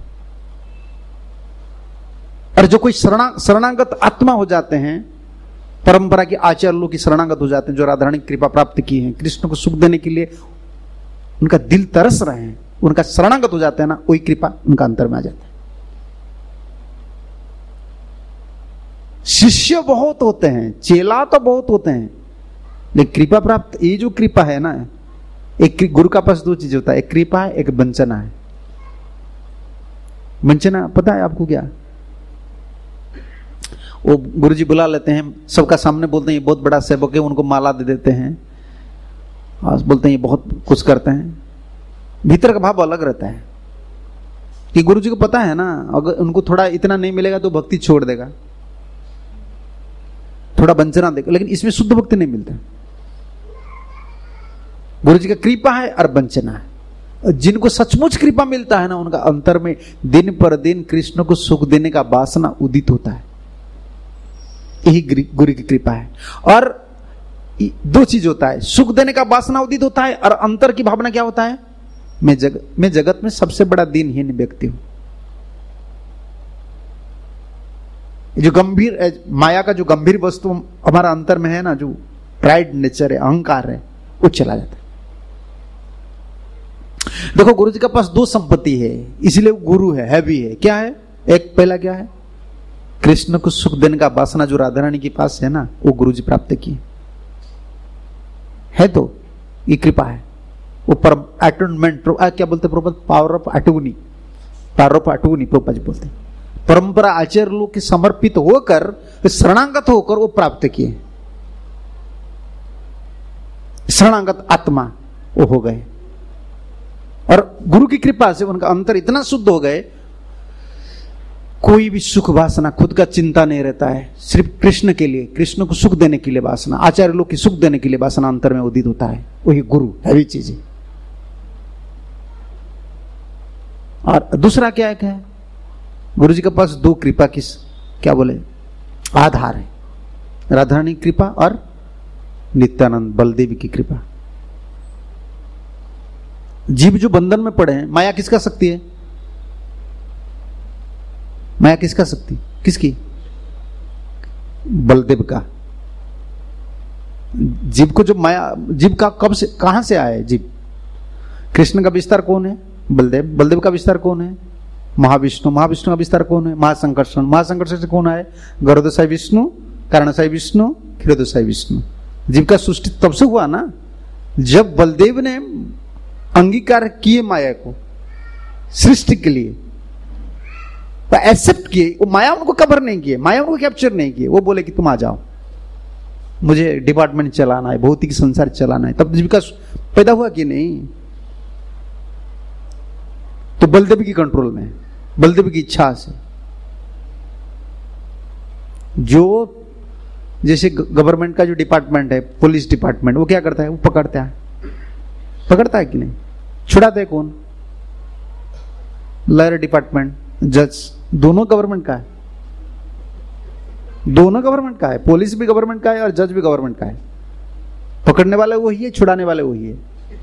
और जो कोई शरणागत आत्मा हो जाते हैं, परंपरा के आचार्य लोग की शरणागत हो जाते हैं, जो राधा रानी की कृपा प्राप्त की है, कृष्ण को सुख देने के लिए उनका दिल तरस रहे हैं, उनका शरणागत हो जाते हैं ना, वही कृपा उनका अंतर में आ जाता है। शिष्य बहुत होते हैं, चेला तो बहुत होते हैं, लेकिन कृपा प्राप्त, ये जो कृपा है ना, एक गुरु का पास दो चीज होता है, एक कृपा है, एक वंचना है। वंचना पता है आपको क्या? वो गुरुजी बुला लेते हैं, सबका सामने बोलते हैं ये बहुत बड़ा सेवक है, उनको माला दे देते हैं और बोलते हैं ये बहुत कुछ करते हैं। भीतर का भाव अलग रहता है कि गुरुजी को पता है ना, अगर उनको थोड़ा इतना नहीं मिलेगा तो भक्ति छोड़ देगा, थोड़ा वंचना देगा, लेकिन इसमें शुद्ध भक्ति नहीं मिलता। गुरुजी का कृपा है और वंचना है। जिनको सचमुच कृपा मिलता है ना, उनका अंतर में दिन पर दिन कृष्ण को सुख देने का वासना उदित होता है। यही गुरु की कृपा है। और दो चीज होता है, सुख देने का वासना उदित होता है, और अंतर की भावना क्या होता है? मैं जगत में सबसे बड़ा दीनहीन व्यक्ति हूं। जो गंभीर माया का जो गंभीर वस्तु हमारा अंतर में है ना, जो प्राइड नेचर है, अहंकार है, वो चला जाता है। देखो गुरु जी के पास दो संपत्ति है, इसलिए वो गुरु है भी है। क्या है? एक पहला क्या है? कृष्ण को सुख देने का वासना जो राधा रानी के पास है ना, वो गुरु जी प्राप्त की है, तो ये कृपा है। वो परम अटोनमेंट, क्या बोलते Prabhupada? Power of attorney, power of attorney Prabhupada ji बोलते। परंपरा आचार्य लोग के समर्पित होकर, शरणागत होकर वो प्राप्त किए। शरणागत आत्मा वो हो गए, और गुरु की कृपा से उनका अंतर इतना शुद्ध हो गए, कोई भी सुख वासना, खुद का चिंता नहीं रहता है, सिर्फ कृष्ण के लिए, कृष्ण को सुख देने के लिए वासना, आचार्य लोग की सुख देने के लिए वासना अंतर में उदित होता है। वही गुरु हैवी चीज है। और दूसरा क्या है? गुरु जी के पास दो कृपा की क्या बोले आधार है, राधा रानी की कृपा और नित्यानंद बलदेव की कृपा। जीव जो बंधन में पड़े हैं, माया किसका शक्ति है? माया किसका शक्ति? किसकी? बलदेव का। जीव को जो माया, जीव का कब से कहां से आया है? जीव। कृष्ण का विस्तार कौन है? बलदेव। बलदेव का विस्तार कौन है? महाविष्णु। महाविष्णु का विस्तार कौन है? महासंकर्षण। महासंकर्षण से कौन आए? गरुड़साई विष्णु, कारणसाई विष्णु, क्षीरोदसाई विष्णु। जीव का सृष्टि तब से हुआ ना, जब बलदेव ने अंगीकार किए माया को सृष्टि के लिए, एक्सेप्ट किए। वो माया उनको कवर नहीं किए, माया उनको कैप्चर नहीं किए। वो बोले कि तुम आ जाओ, मुझे डिपार्टमेंट चलाना है, भौतिक संसार चलाना है। तब जीविका पैदा हुआ कि नहीं? तो बलदेव की कंट्रोल में, बलदेव की इच्छा से। जो जैसे गवर्नमेंट का जो डिपार्टमेंट है, पुलिस डिपार्टमेंट, वो क्या करता है? वो पकड़ता है कि नहीं? छुड़ाते है कौन? लॉयर डिपार्टमेंट, जज, दोनों गवर्नमेंट का है। दोनों गवर्नमेंट का है, पुलिस भी गवर्नमेंट का है और जज भी गवर्नमेंट का है। पकड़ने वाला वही है, छुड़ाने वाले वही है।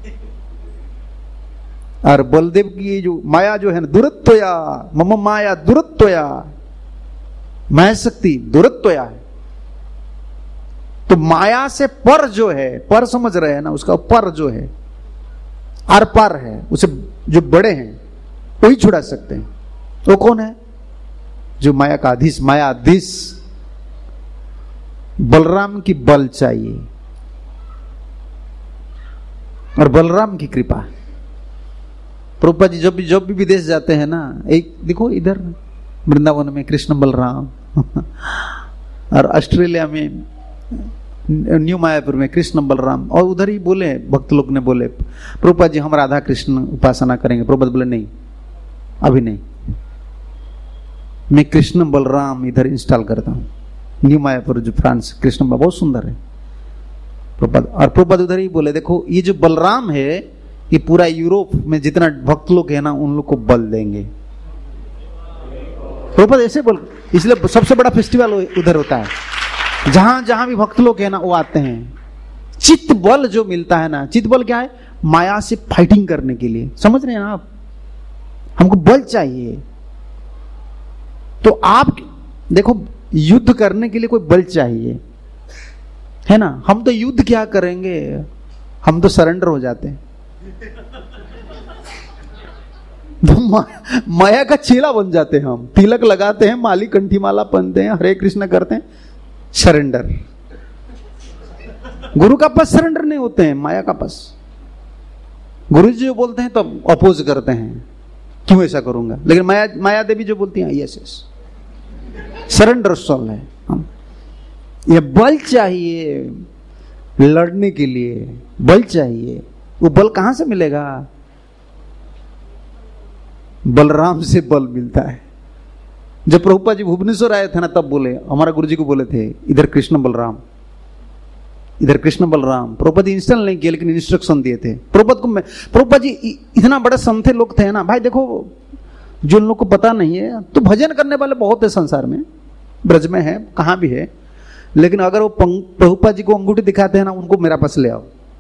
और बलदेव की जो माया जो है ना, दुरत्वया मम माया दुरत्वया, माया शक्ति दुरत्वया है। तो माया से पर जो है, पर समझ रहे हैं ना, उसका पर जो है आर पार है, उसे जो बड़े हैं वही छुड़ा सकते हैं। वो कौन है? जो माया का अधीश, माया अधीश। बलराम की बल चाहिए और बलराम की कृपा। प्रभुपाद जी जब भी विदेश जाते हैं ना, एक देखो इधर वृंदावन में कृष्ण बलराम और ऑस्ट्रेलिया में न्यू मायापुर में कृष्ण बलराम, और उधर ही बोले भक्त लोग ने बोले प्रभुपाद जी हम राधा कृष्ण उपासना करेंगे। प्रभुपाद बोले नहीं, अभी नहीं, मैं कृष्ण बलराम इधर इंस्टॉल करता हूँ। न्यू मायापुर जो फ्रांस, कृष्ण बहुत सुंदर है प्रभुपाद। और प्रभुपाद उधर ही बोले देखो ये जो बलराम है ये पूरा यूरोप में जितना भक्त लोग है ना उन लोग को बल देंगे। प्रभुपाद ऐसे बोल, इसलिए सबसे बड़ा फेस्टिवल उधर होता है, जहां जहां भी भक्त लोग है ना वो आते हैं। चित्त बल जो मिलता है ना, चित्त बल क्या है? माया से फाइटिंग करने के लिए, समझ रहे हैं ना आप? हमको बल चाहिए। तो आप देखो युद्ध करने के लिए कोई बल चाहिए, है ना? हम तो युद्ध क्या करेंगे, हम तो सरेंडर हो जाते हैं। तो माया का चेला बन जाते हैं हम, तिलक लगाते हैं, माली कंठी माला पहनते हैं, हरे कृष्ण करते हैं, सरेंडर। गुरु का पास सरेंडर नहीं होते हैं, माया का पास। गुरु जी जो बोलते हैं तब अपोज करते हैं, क्यों ऐसा करूंगा। लेकिन माया देवी जो बोलती हैं यस यस, सरेंडर सोल है हम। ये बल चाहिए लड़ने के लिए, बल चाहिए। वो बल कहां से मिलेगा? बलराम से बल मिलता है। जब प्रभुपाद जी भुवनेश्वर आए थे ना तब बोले, हमारा गुरु जी को बोले थे इधर कृष्ण बलराम, इधर कृष्ण बलराम। प्रभुपाद जी इंस्टॉल नहीं किए लेकिन इंस्ट्रक्शन दिए थे। प्रभुपाद जी इतना बड़ा संत लोग थे ना भाई। देखो जो लोग को पता नहीं है तो भजन करने वाले बहुत है संसार में, ब्रज में है, कहां भी है। लेकिन अगर वो प्रभुपाद जी को अंगूठी दिखाते हैं ना, उनको मेरा पास ले आओ,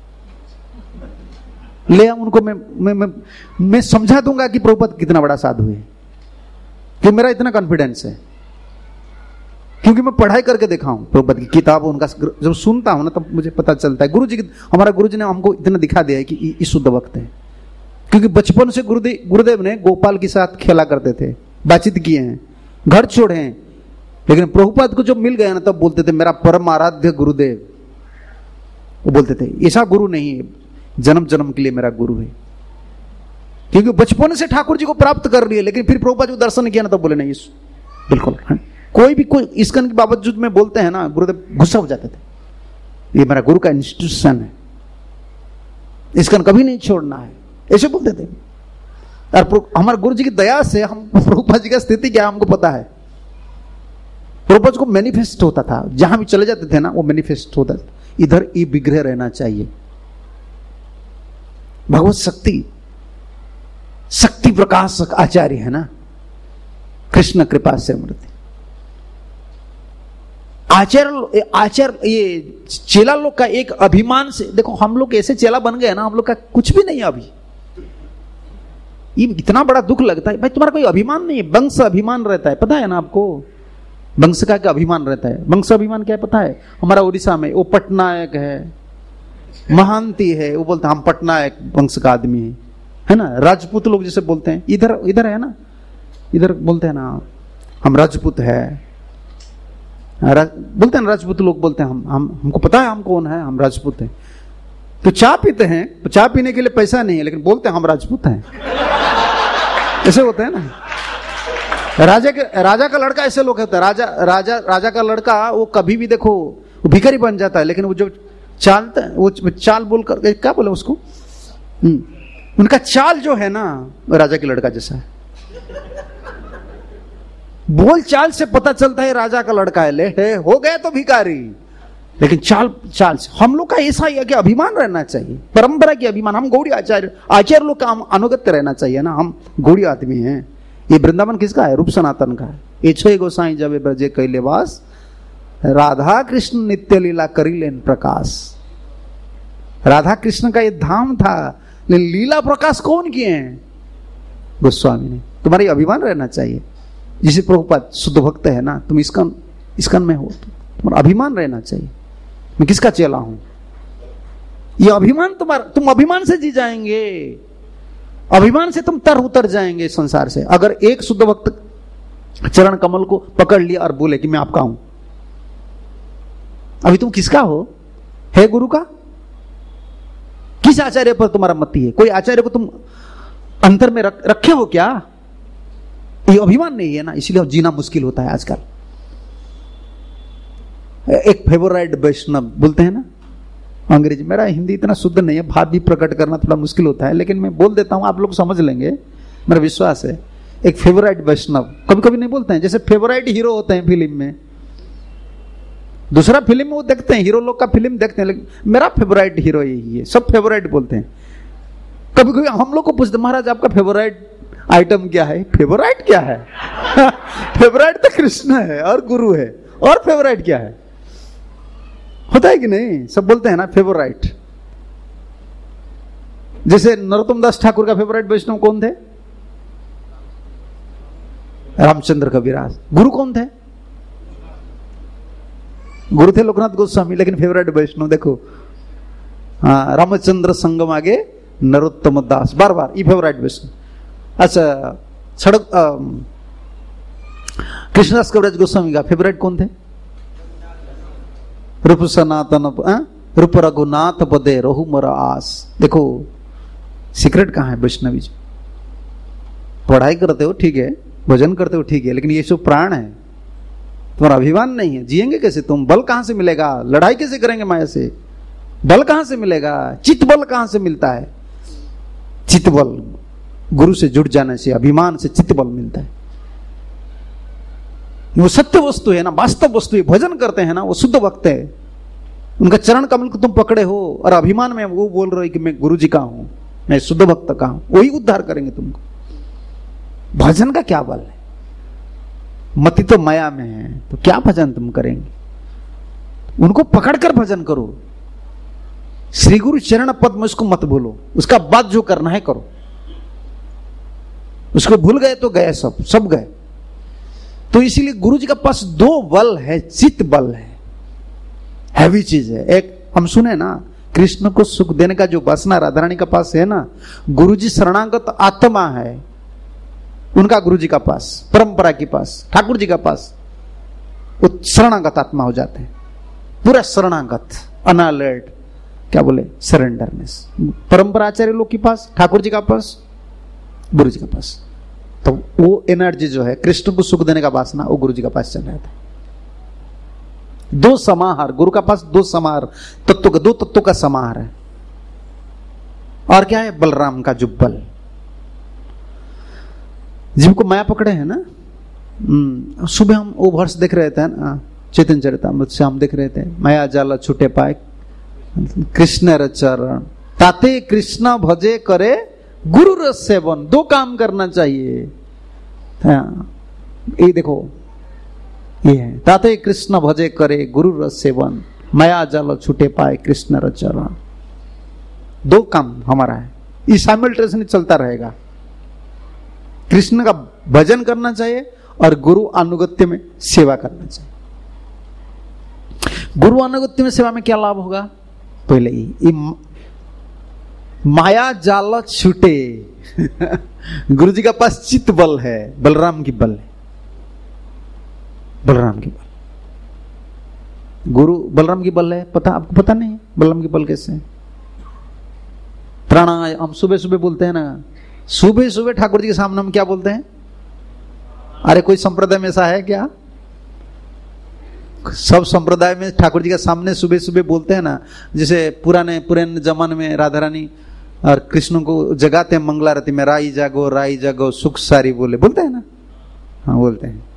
ले आओ उनको। मैं समझा दूंगा कि प्रभुपाद कितना बड़ा साधु है, कि मेरा इतना कॉन्फिडेंस है, क्योंकि मैं पढ़ाई करके देखा हूं प्रभुपाद की किताब। उनका जब सुनता हूं ना तब मुझे पता चलता है। हमारा गुरु जी ने हमको इतना दिखा दिया है कि ये शुद्ध वक्त है। क्योंकि बचपन से गुरुदेव ने गोपाल के साथ खेला करते थे, बातचीत किए हैं, घर छोड़े हैं। लेकिन प्रभुपाद को जब मिल गया ना तब बोलते थे मेरा परम आराध्य गुरुदेव। वो बोलते थे ऐसा गुरु नहीं है, जन्म जन्म के लिए मेरा गुरु है। क्योंकि बचपन से ठाकुर जी को प्राप्त कर लिए, लेकिन फिर प्रभुपाद जी को दर्शन किया ना तब बोले नहीं बिल्कुल। कोई भी कोई इसकन के बावजूद में बोलते हैं ना, गुरुदेव गुस्सा हो जाते थे, ये मेरा गुरु का इंस्टीट्यूशन है, इसकन कभी नहीं छोड़ना है, ऐसे बोलते थे। और हमारे गुरु जी की दया से हम प्रभुपाद जी का स्थिति क्या हमको पता है। प्रभुपाद को मैनिफेस्ट होता था, जहां भी चले जाते थे ना वो मैनिफेस्ट होता था, इधर ये विग्रह रहना चाहिए। भगवत शक्ति प्रकाश आचार्य है ना, कृष्ण कृपा से मूर्ति। आचार्य ये चेला लोग का एक अभिमान से, देखो हम लोग ऐसे चेला बन गए ना, हम लोग का कुछ भी नहीं है अभी। ये इतना बड़ा दुख लगता है भाई, तुम्हारा कोई अभिमान नहीं है। वंश अभिमान रहता है, पता है ना आपको? वंश का क्या अभिमान रहता है? वंश अभिमान क्या है पता है? हमारा उड़ीसा में वो पटनायक है, महांती है, वो बोलते हैं हम पटनायक वंश का आदमी है ना। राजपूत लोग जैसे बोलते हैं, इधर है ना, इधर बोलते हैं ना हम राजपूत है, बोलते हैं राजपूत लोग बोलते हैं हमको पता है हम कौन है, हम राजपूत हैं। तो चाय पीते हैं, तो चाय पीने के लिए पैसा नहीं है, लेकिन बोलते हैं हम राजपूत हैं। ऐसे होते हैं ना। राजा का लड़का ऐसे लोग होते हैं। राजा का लड़का वो कभी भी देखो वो भिखारी बन जाता है, लेकिन वो जो चालता है वो चाल बोल कर क्या बोले उसको, उनका चाल जो है ना राजा के लड़का जैसा है। बोल चाल से पता चलता है राजा का लड़का है, ले हो गया तो भिखारी। लेकिन चाल से हम लोग का ऐसा ही है कि अभिमान रहना चाहिए, परंपरा की अभिमान। हम गौड़ी आचार्य लोग का हम अनुगत्य रहना चाहिए ना, हम गौड़ी आदमी हैं। ये वृंदावन किसका है? रूप सनातन का है। ये छो गोसाई जब ब्रजे कैले वास, राधा कृष्ण नित्य लीला करी लेन प्रकाश। राधा कृष्ण का ये धाम था, लेकिन लीला प्रकाश कौन किए हैं? गोस्वामी ने। तुम्हारी अभिमान रहना चाहिए। जिसे प्रभुपाद शुद्ध भक्त है ना, तुम इसकन में हो, तुम्हारा अभिमान रहना चाहिए। मैं किसका चेला हूं? ये अभिमान तुम अभिमान से जी जाएंगे, अभिमान से तुम तर उतर जाएंगे संसार से। अगर एक शुद्ध भक्त चरण कमल को पकड़ लिया और बोले कि मैं आपका हूं, अभी तुम किसका हो? है गुरु का? किस आचार्य पर तुम्हारा मति है? कोई आचार्य को तुम अंतर में रखे हो क्या? ये अभिमान नहीं है ना, इसलिए जीना मुश्किल होता है आजकल। एक फेवराइट वैष्णव बोलते हैं ना अंग्रेजी, मेरा हिंदी इतना शुद्ध नहीं है, भाव भी प्रकट करना थोड़ा मुश्किल होता है, लेकिन मैं बोल देता हूं, आप लोग समझ लेंगे, मेरा विश्वास है। एक फेवराइट वैष्णव, कभी कभी नहीं बोलते हैं, जैसे फेवराइट हीरो होते हैं फिल्म में, दूसरा फिल्म में वो देखते हैं, हीरो लोग का फिल्म देखते हैं, लेकिन मेरा फेवराइट हीरो यही है, सब फेवराइट बोलते हैं। कभी कभी हम लोग को पूछते, महाराज आपका फेवराइट आइटम क्या है? फेवराइट क्या है? फेवराइट तो कृष्ण है और गुरु है, और फेवराइट क्या है? होता है कि नहीं? सब बोलते हैं ना फेवराइट। जैसे नरोत्तम दास ठाकुर का फेवराइट वैष्णव कौन थे? रामचंद्र कविराज। गुरु कौन थे? गुरु थे लोकनाथ गोस्वामी, लेकिन फेवराइट वैष्णव देखो, हाँ, रामचंद्र संगम आगे नरोत्तम दास, बार बार ये फेवराइट वैष्णव। अच्छा, सड़क कृष्णदास कविराज गोस्वामी का फेवराइट कौन थे? रूप सनातन रूप रघुनाथ पदे रहु मर आस। देखो सीक्रेट कहां है वैष्णवी जी? पढ़ाई करते हो ठीक है, भजन करते हो ठीक है, लेकिन ये सब प्राण है, तुम्हारा अभिमान नहीं है, जिएंगे कैसे तुम? बल कहां से मिलेगा? लड़ाई कैसे करेंगे माया से? बल कहां से मिलेगा? चित्त बल कहां से मिलता है? चित्त बल गुरु से जुड़ जाने से, अभिमान से चित्त बल मिलता है। वो सत्य वस्तु है ना, वास्तव वस्तु है। भजन करते हैं ना, वो शुद्ध भक्त है, उनका चरण कमल को तुम पकड़े हो और अभिमान में वो बोल रहे हो कि मैं गुरु जी का हूं, मैं शुद्ध भक्त का हूं, वही उद्धार करेंगे तुमको। भजन का क्या बल है? मति तो माया में है, तो क्या भजन तुम करेंगे? उनको पकड़कर भजन करो। श्री गुरु चरण पद्म उसको मत भूलो, उसका बाद जो करना है करो। उसको भूल गए तो गए, सब गए। तो इसीलिए गुरु जी के पास दो बल है, चित्त बल है, हैवी चीज है। एक हम सुने ना, कृष्ण को सुख देने का जो वासना राधा रानी के पास है ना, गुरु जी शरणागत आत्मा है उनका, गुरु जी का पास, परंपरा के पास, ठाकुर जी का पास, वो शरणागत आत्मा हो जाते हैं, पूरा शरणागत, अनअलर्ट, क्या बोले, सरेंडरनेस। परंपरा आचार्य लोग के पास, ठाकुर जी का पास, गुरु जी के पास, तो वो एनर्जी जो है कृष्ण को सुख देने का वासना, वो गुरु जी का पास चल रहा था। दो समाहार गुरु का पास, दो समाहार तत्व का, दो तत्वों का समाहार है। और क्या है? बलराम का जो बल, जिनको माया पकड़े हैं ना। सुबह हम वो वर्ष देख रहे थे ना, चैतन्य चरितामृत से हम देख रहे थे, माया जाल छूटे पाए कृष्ण चरण, ताते कृष्ण भजे करे गुरु रस सेवन। दो काम करना चाहिए, हाँ, ये देखो, ये है ताते कृष्ण भजे करे गुरु रस सेवन, माया जाल छूटे पाए कृष्ण चरण। दो काम हमारा है, ये साइमल्टेनियसली चलता रहेगा। कृष्ण का भजन करना चाहिए और गुरु अनुगत्य में सेवा करना चाहिए। गुरु अनुगत्य में सेवा में क्या लाभ होगा? पहले ही माया जाल छूटे। गुरु जी का पास चित्त बल है, बलराम की बल है, बलराम की बल। गुरु बलराम की बल है, पता आपको? पता नहीं बलराम की बल कैसे? प्राणायाम हम सुबह सुबह बोलते हैं ना, सुबह सुबह ठाकुर जी के सामने हम क्या बोलते हैं? अरे कोई संप्रदाय में ऐसा है क्या? सब संप्रदाय में ठाकुर जी के सामने सुबह सुबह बोलते हैं ना, जैसे पुराने जमाने में राधा रानी और कृष्ण को जगाते हैं मंगलारती में, राई जागो सुख सारी बोलते हैं ना, हाँ बोलते हैं।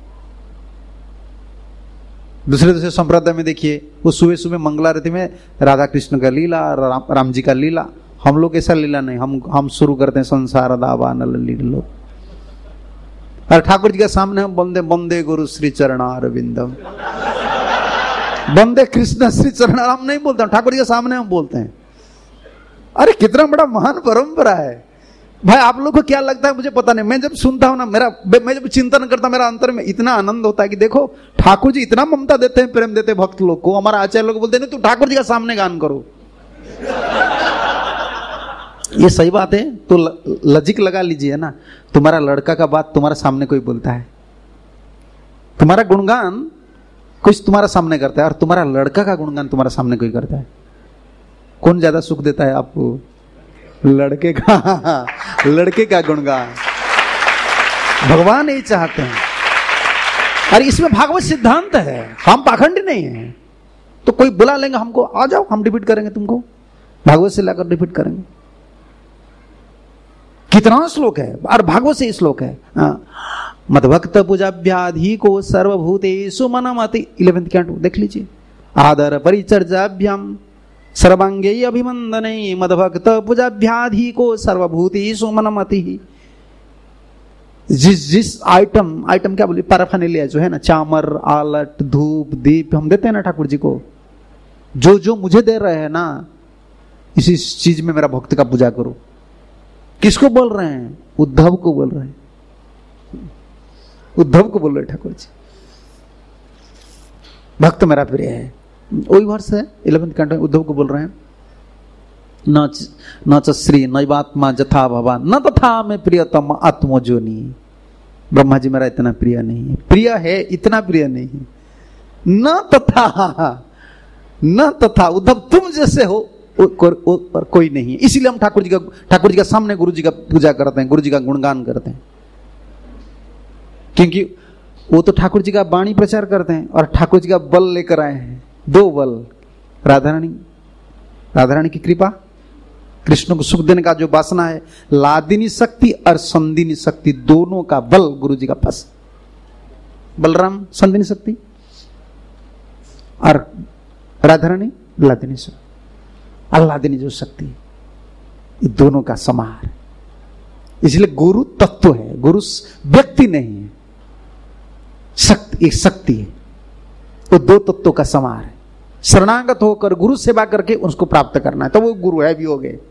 दूसरे संप्रदाय में देखिए, वो सुबह सुबह मंगलारती में राधा कृष्ण का लीला, राम जी का लीला। हम लोग ऐसा लीला नहीं, हम शुरू करते हैं संसार दावा नल लीलो। और ठाकुर जी के सामने हम बोलते बंदे गुरु श्री चरणारविंदम, बंदे कृष्ण श्री चरण। हम नहीं बोलते, ठाकुर जी के सामने हम बोलते हैं। अरे कितना बड़ा महान परंपरा है भाई। आप लोग को क्या लगता है मुझे पता नहीं, मैं जब सुनता हूं ना, मैं जब चिंतन करता, मेरा अंतर में इतना आनंद होता है कि देखो ठाकुर जी इतना ममता देते हैं, प्रेम देते हैं भक्त लोग को। हमारा आचार्य लोग बोलते हैं तू ठाकुर जी का सामने गान करो। ये सही बात है, तो लॉजिक लगा लीजिए ना। तुम्हारा लड़का का बात तुम्हारे सामने कोई बोलता है, तुम्हारा गुणगान कुछ तुम्हारा सामने करता है, और तुम्हारा लड़का का गुणगान तुम्हारे सामने कोई करता है, कौन ज्यादा सुख देता है आपको? लड़के का गुणगान भगवान यही चाहते हैं। अरे इसमें भागवत सिद्धांत है, हम पाखंडी नहीं है। तो कोई बुला लेंगे हमको, आ जाओ हम रिपीट करेंगे, तुमको भागवत से लाकर रिपीट करेंगे। कितना श्लोक है, और भागवत से श्लोक है। मद्भक्त पूजाभ्याधि को सर्वभूतेषु मनमति 11th कैंटो देख लीजिए। आदर परिचर्याभ्याम सर्वांगे अभिमंदने मद्भक्त पूजाभ्याधि को सर्वभूतेषु मनमति। जिस आइटम क्या बोलिए, पैराफर्नेलिया जो है ना, चामर, आलट, धूप, दीप हम देते हैं ना ठाकुर जी को, जो मुझे दे रहे हैं ना, इसी चीज में मेरा भक्त का पूजा करो। किसको बोल रहे हैं? उद्धव को बोल रहे हैं, उद्धव को बोल रहे ठाकुर जी। भक्त मेरा प्रिय है, वही वर्ष है 11th कैंटो में उद्धव को बोल रहे हैं। न च श्री नैवात्मा जथा भवान न तथा में प्रियतम आत्मजोनी। ब्रह्मा जी मेरा इतना प्रिय नहीं है, प्रिय है इतना प्रिय नहीं है। न तथा उद्धव तुम जैसे हो और कोई नहीं है। इसीलिए हम ठाकुर जी का सामने गुरु जी का पूजा करते हैं, गुरु जी का गुणगान करते हैं, क्योंकि वो तो ठाकुर जी का वाणी प्रचार करते हैं और ठाकुर जी का बल लेकर आए हैं। 2 बल, राधा रानी की कृपा, कृष्ण को सुख देने का जो वासना है, लादिनी शक्ति और संदिनी शक्ति, दोनों का बल गुरु जी का पास। बलराम संदिनी शक्ति और राधा रानी लादिनी शक्ति, आह्लादिनी जो शक्ति, ये दोनों का समाहार। इसलिए गुरु तत्व है, गुरु व्यक्ति नहीं है, शक्ति एक शक्ति है। वो 2 तत्वों का समाहार है। शरणागत होकर गुरु सेवा करके उसको प्राप्त करना है, तो वो गुरु है भी हो गए।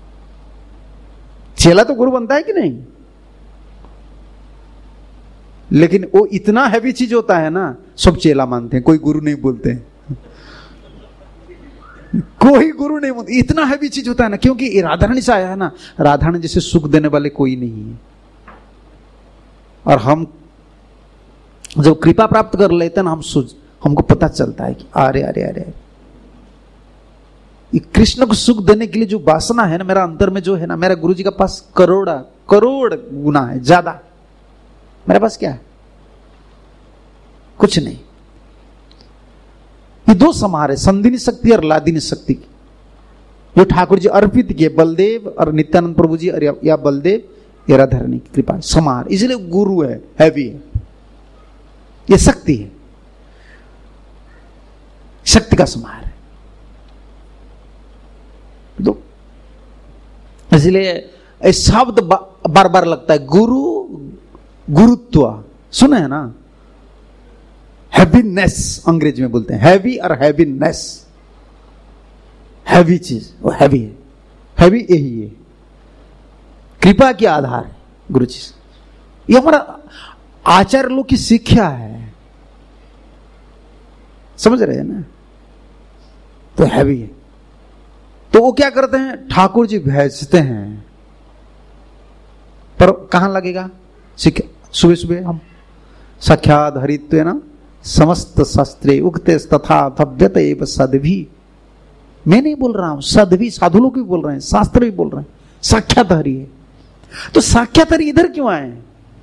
चेला तो गुरु बनता है कि नहीं? लेकिन वो इतना हैवी चीज होता है ना, सब चेला मानते हैं, कोई गुरु नहीं बोलते हैं। कोई गुरु नहीं बोलते, इतना हैवी चीज होता है ना, क्योंकि राधारानी से आया है ना। राधारानी जैसे सुख देने वाले कोई नहीं है। और हम जब कृपा प्राप्त कर लेते हैं ना, हमको पता चलता है कि अरे अरे अरे, ये कृष्ण को सुख देने के लिए जो वासना है ना मेरा अंतर में जो है ना, मेरा गुरु जी के पास करोड़ गुना है ज्यादा। मेरे पास क्या है? कुछ नहीं। ये 2 समाहार है, संदिनी शक्ति और लादिनी शक्ति, जो ठाकुर जी अर्पित किए, बलदेव और नित्यानंद प्रभु जी, और या बलदेव या राधारानी की कृपा समाहार। इसलिए गुरु है, हैवी है, ये शक्ति है, शक्ति का समाहार है। तो इसलिए शब्द बार बार लगता है, गुरुत्व सुना है ना, हैवीनेस अंग्रेजी में बोलते हैं, हैवी और हैवीनेस। हैवी चीज वो हैवी है, हैवी यही है, कृपा के आधार है गुरु जी। ये हमारा आचार्य लोग की शिक्षा है, समझ रहे हैं ना? तो हैवी है। तो वो क्या करते हैं? ठाकुर जी भेजते हैं, पर कहां लगेगा? सुबह सुबह हम साक्षात हरित्व ना समस्त शास्त्रे उक्ते तथा भव्यत एव सद्भी। मैं नहीं बोल रहा हूं, सद्भी साधु लोग भी बोल रहे हैं, शास्त्र भी बोल रहे हैं, साक्षात हरि है। तो साक्षात हरि इधर क्यों आए?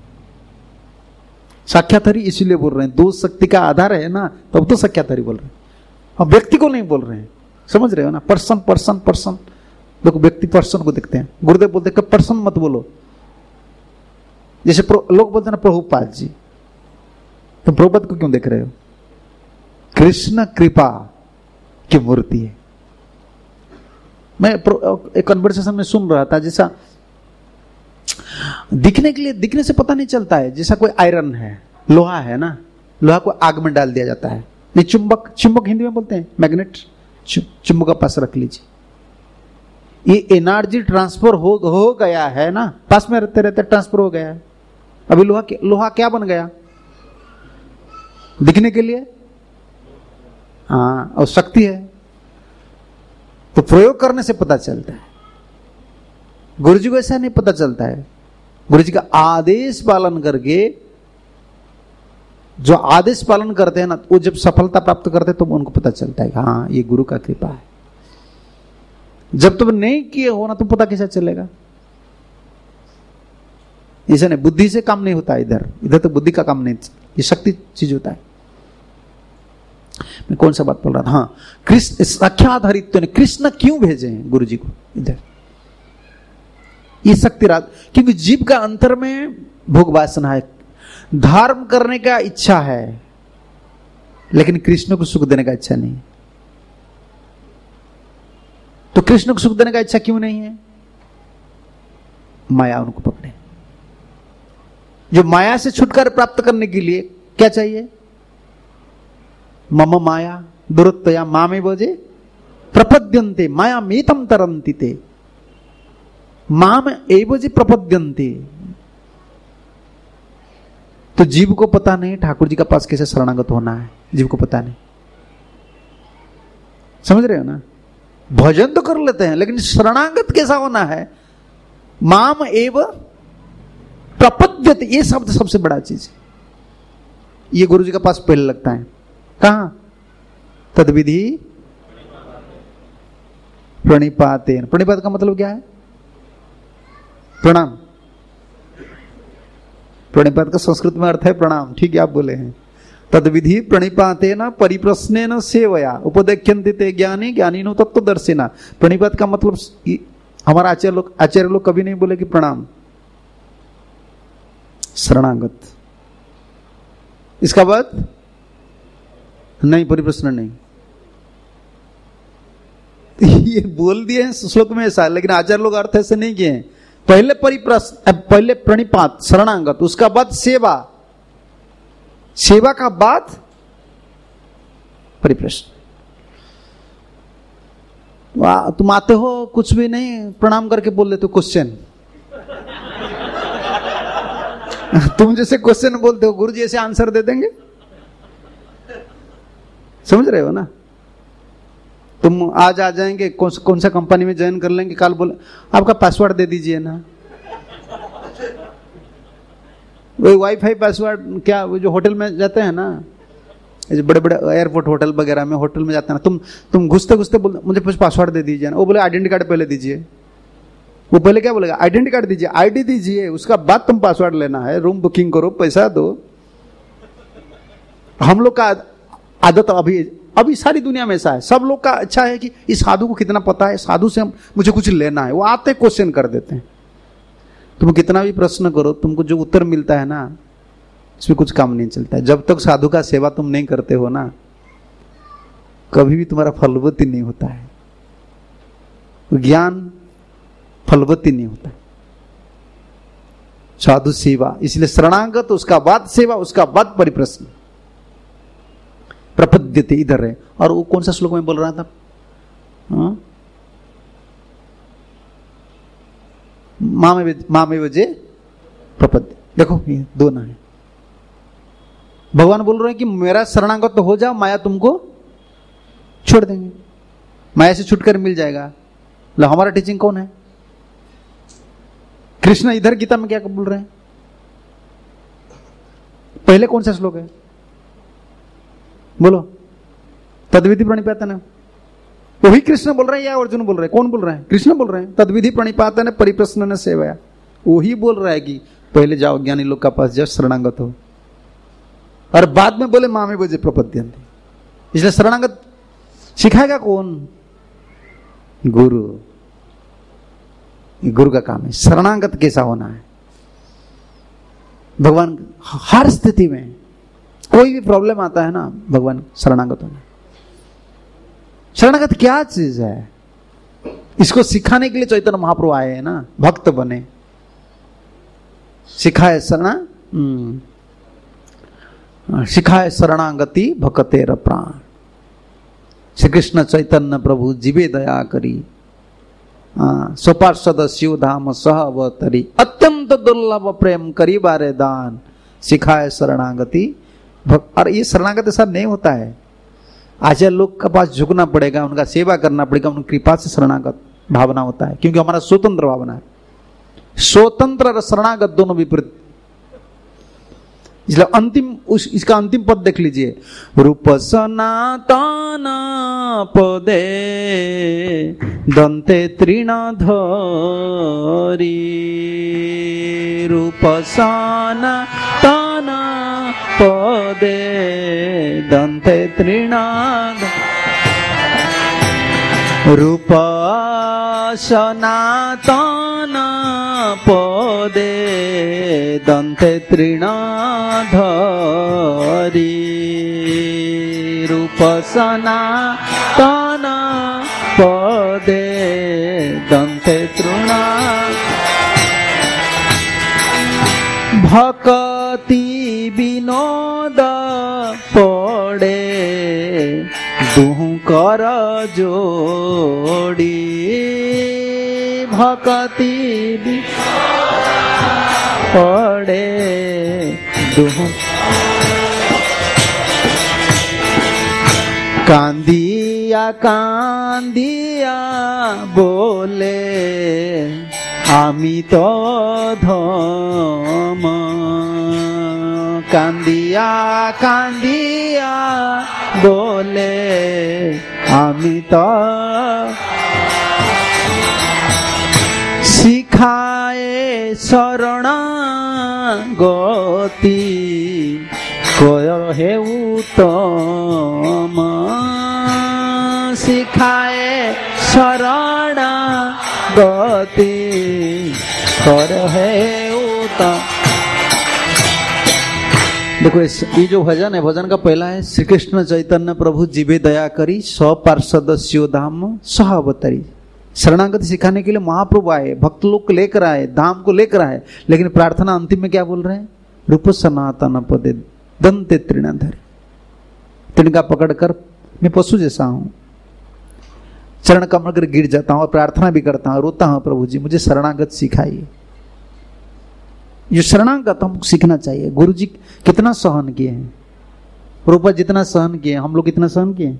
साक्षात हरि इसलिए बोल रहे हैं, 2 शक्ति का आधार है ना, तब तो साक्षात हरि बोल रहे हैं। हम व्यक्ति को नहीं बोल रहे हैं, समझ रहे हो ना? पर्सन लोग व्यक्ति पर्सन को देखते हैं। गुरुदेव बोलते हैं पर्सन मत बोलो, जैसे लोग बोलते हैं ना प्रभुपाद जी, तुम प्रभुपाद को क्यों देख रहे हो? कृष्ण कृपा की मूर्ति है। मैं एक कन्वर्सेशन में सुन रहा था, जैसा दिखने से पता नहीं चलता है, जैसा कोई आयरन है, लोहा है ना, लोहा को आग में डाल दिया जाता है, नहीं चुंबक हिंदी में बोलते हैं, मैग्नेट, चुंबक का पास रख लीजिए, ये एनर्जी ट्रांसफर हो गया है ना, पास में रहते रहते ट्रांसफर हो गया है। अभी लोहा क्या बन गया? दिखने के लिए, हाँ, और शक्ति है, तो प्रयोग करने से पता चलता है। गुरु जी को ऐसा नहीं पता चलता है, गुरु जी का आदेश पालन करके, जो आदेश पालन करते हैं ना, वो जब सफलता प्राप्त करते हैं तो उनको पता चलता है हाँ ये गुरु का कृपा है। जब तुम नहीं किए हो ना तो पता कैसे चलेगा? ऐसा नहीं, बुद्धि से काम नहीं होता इधर तो बुद्धि का काम नहीं, ये शक्ति चीज होता है। मैं कौन सा बात बोल रहा था? हाँ, कृष्ण साक्षाधारित्व ने कृष्ण क्यों भेजे हैं गुरु जी को इधर? ये शक्ति रात, क्योंकि जीव का अंतर में भोग वासना है, धर्म करने का इच्छा है, लेकिन कृष्ण को सुख देने का इच्छा नहीं। तो कृष्ण को सुख देने का इच्छा क्यों नहीं है? माया उनको पकड़े। जो माया से छुटकारा प्राप्त करने के लिए क्या चाहिए? मम माया दुरुत्तया मामे बजे प्रपद्यन्ते माया मीतम तरन्ति ते माम एवजे प्रपद्यन्ते। तो जीव को पता नहीं ठाकुर जी का पास कैसे शरणागत होना है, जीव को पता नहीं। समझ रहे हो ना? भजन तो कर लेते हैं, लेकिन शरणागत कैसा होना है? माम एव प्रपद्यते, ये शब्द सबसे बड़ा चीज है। ये गुरु जी का पास पहले लगता है। कहां? तद्विधि प्रणिपातेन। प्रणिपात का मतलब क्या है? प्रणाम। प्रणिपात का संस्कृत में अर्थ है प्रणाम, ठीक है, आप बोले हैं। तद्विधि प्रणिपातेन परिप्रश्नेन सेवया उपदेख्यन्ति ते ज्ञानी ज्ञानिनो तत्त्वदर्शिना। प्रणिपात का मतलब हमारा आचार्य लोग कभी नहीं बोले कि प्रणाम, शरणागत। इसका बाद नहीं, परिप्रश्न नहीं। ये बोल दिए हैं श्लोक में ऐसा, लेकिन आचार्य लोग अर्थ ऐसे नहीं किए हैं। पहले परिप्रश्न, पहले प्रणिपात शरणागत, उसका बाद सेवा, सेवा का बाद परिप्रश्न। तुम आते हो कुछ भी नहीं, प्रणाम करके बोल देते हो क्वेश्चन। तुम जैसे क्वेश्चन बोलते हो, गुरु जी ऐसे आंसर दे देंगे। समझ रहे हो ना? तुम आज आ जाएंगे, कौन सा कंपनी में ज्वाइन कर लेंगे, कल बोले आपका पासवर्ड दे दीजिए ना। वो वाईफाई पासवर्ड क्या, वो जो होटल में जाते हैं ना, बड़े बड़े एयरपोर्ट होटल वगैरह में, होटल में जाते हैं ना, तुम घुसते घुसते बोल मुझे कुछ पासवर्ड दे दीजिए ना। वो बोले आइडेंटिटी कार्ड पहले दीजिए। वो पहले क्या बोलेगा? आइडेंटिटी कार्ड दीजिए, आईडी दीजिए, उसका बाद तुम पासवर्ड लेना है, रूम बुकिंग करो, पैसा दो। हम लोग का आदत अभी सारी दुनिया में ऐसा है। सब लोग का अच्छा है कि इस साधु को कितना पता है, साधु से मुझे कुछ लेना है। वो आते क्वेश्चन कर देते हैं। तुम कितना भी प्रश्न करो, तुमको जो उत्तर मिलता है ना, इसमें कुछ काम नहीं चलता है। जब तक साधु का सेवा तुम नहीं करते हो ना, कभी भी तुम्हारा फलवती नहीं होता है, ज्ञान फलवती नहीं होता। साधु सेवा, इसलिए शरणागत, उसका बाद सेवा, उसका बाद परिप्रश्न। प्रपद्यते इधर है। और वो कौन सा श्लोक में बोल रहा था? मामे वजे प्रपद्य। देखो ये दो ना है। भगवान बोल रहे हैं कि मेरा शरणागत तो हो जाओ, माया तुमको छोड़ देंगे, माया से छुटकर मिल जाएगा। हमारा टीचिंग कौन है? कृष्ण इधर गीता में क्या बोल रहे हैं? पहले कौन सा श्लोक है? बोलो। तद्विधि प्रणिपातन, वही कृष्ण बोल रहे हैं या अर्जुन बोल रहे हैं? कौन बोल रहे हैं? कृष्ण बोल रहे हैं। तद्विधि प्रणिपातन परिप्रश्न सेवया, वही बोल रहा है कि पहले जाओ ज्ञानी लोग का पास, जब शरणागत हो, और बाद में बोले मामे बजे प्रपद्यन्ते। इसलिए शरणागत सिखाएगा कौन? गुरु। गुरु का काम है शरणागत कैसा होना है। भगवान हर स्थिति में, कोई भी प्रॉब्लम आता है ना, भगवान शरणागत होना। शरणागत क्या चीज है? इसको सिखाने के लिए चैतन्य महाप्रभु आए हैं ना, भक्त बने, सिखाए सिखाए शरणागति भक्तेर प्राण। श्री कृष्ण चैतन्य प्रभु जीवे दया करी, स्वपार्षद शिव धाम सह अवतरी, अत्यंत दुर्लभ प्रेम करी बारे दान, सिखाए शरणागति। और ये शरणागति ऐसा नहीं होता है। आचार्य लोग के पास झुकना पड़ेगा, उनका सेवा करना पड़ेगा, उनकी कृपा से शरणागत भावना होता है, क्योंकि हमारा स्वतंत्र भावना है। स्वतंत्र और शरणागत दोनों विपरीत। इसलिए अंतिम इसका अंतिम पद देख लीजिए, रूप सनातन पदे दंते तृणाधरी, रूप सनातन पदे दंते तृणाध, रूप सनातन पदे दंते तृणाधरी, रूप सनातन पदे दंते तृणा, भक्ति विनोद पड़े दुहु कर जोड़ी, भक्ति पड़े दुहु, कांदिया कांदिया बोले आमी तो धम, कांदिया कांदिया बोले आमी तो, शिखाए शरण गति कोय हे उत्तम, शिखाए शरण गति कर है उत्तम। देखो ये जो भजन है, भजन का पहला है, श्री कृष्ण चैतन्य प्रभु जीवे दया करी, सौ पार्षदस्यो धाम सह अवतरी। शरणागति सिखाने के लिए महाप्रभु आए, भक्त लोग को लेकर आए, धाम को लेकर आए, लेकिन प्रार्थना अंतिम में क्या बोल रहे हैं, रूप सनातन पदे दंते तृणाधरी, तिनका पकड़कर मैं पशु जैसा हूं, चरण कमल कर गिर जाता हूं और प्रार्थना भी करता हूं, रोता हूं, प्रभु जी मुझे शरणागत सिखाइए। ये शरणागत हमको सीखना चाहिए। गुरु जी कितना सहन किए हैं, रूपा जितना सहन किए, हम लोग कितना सहन किए।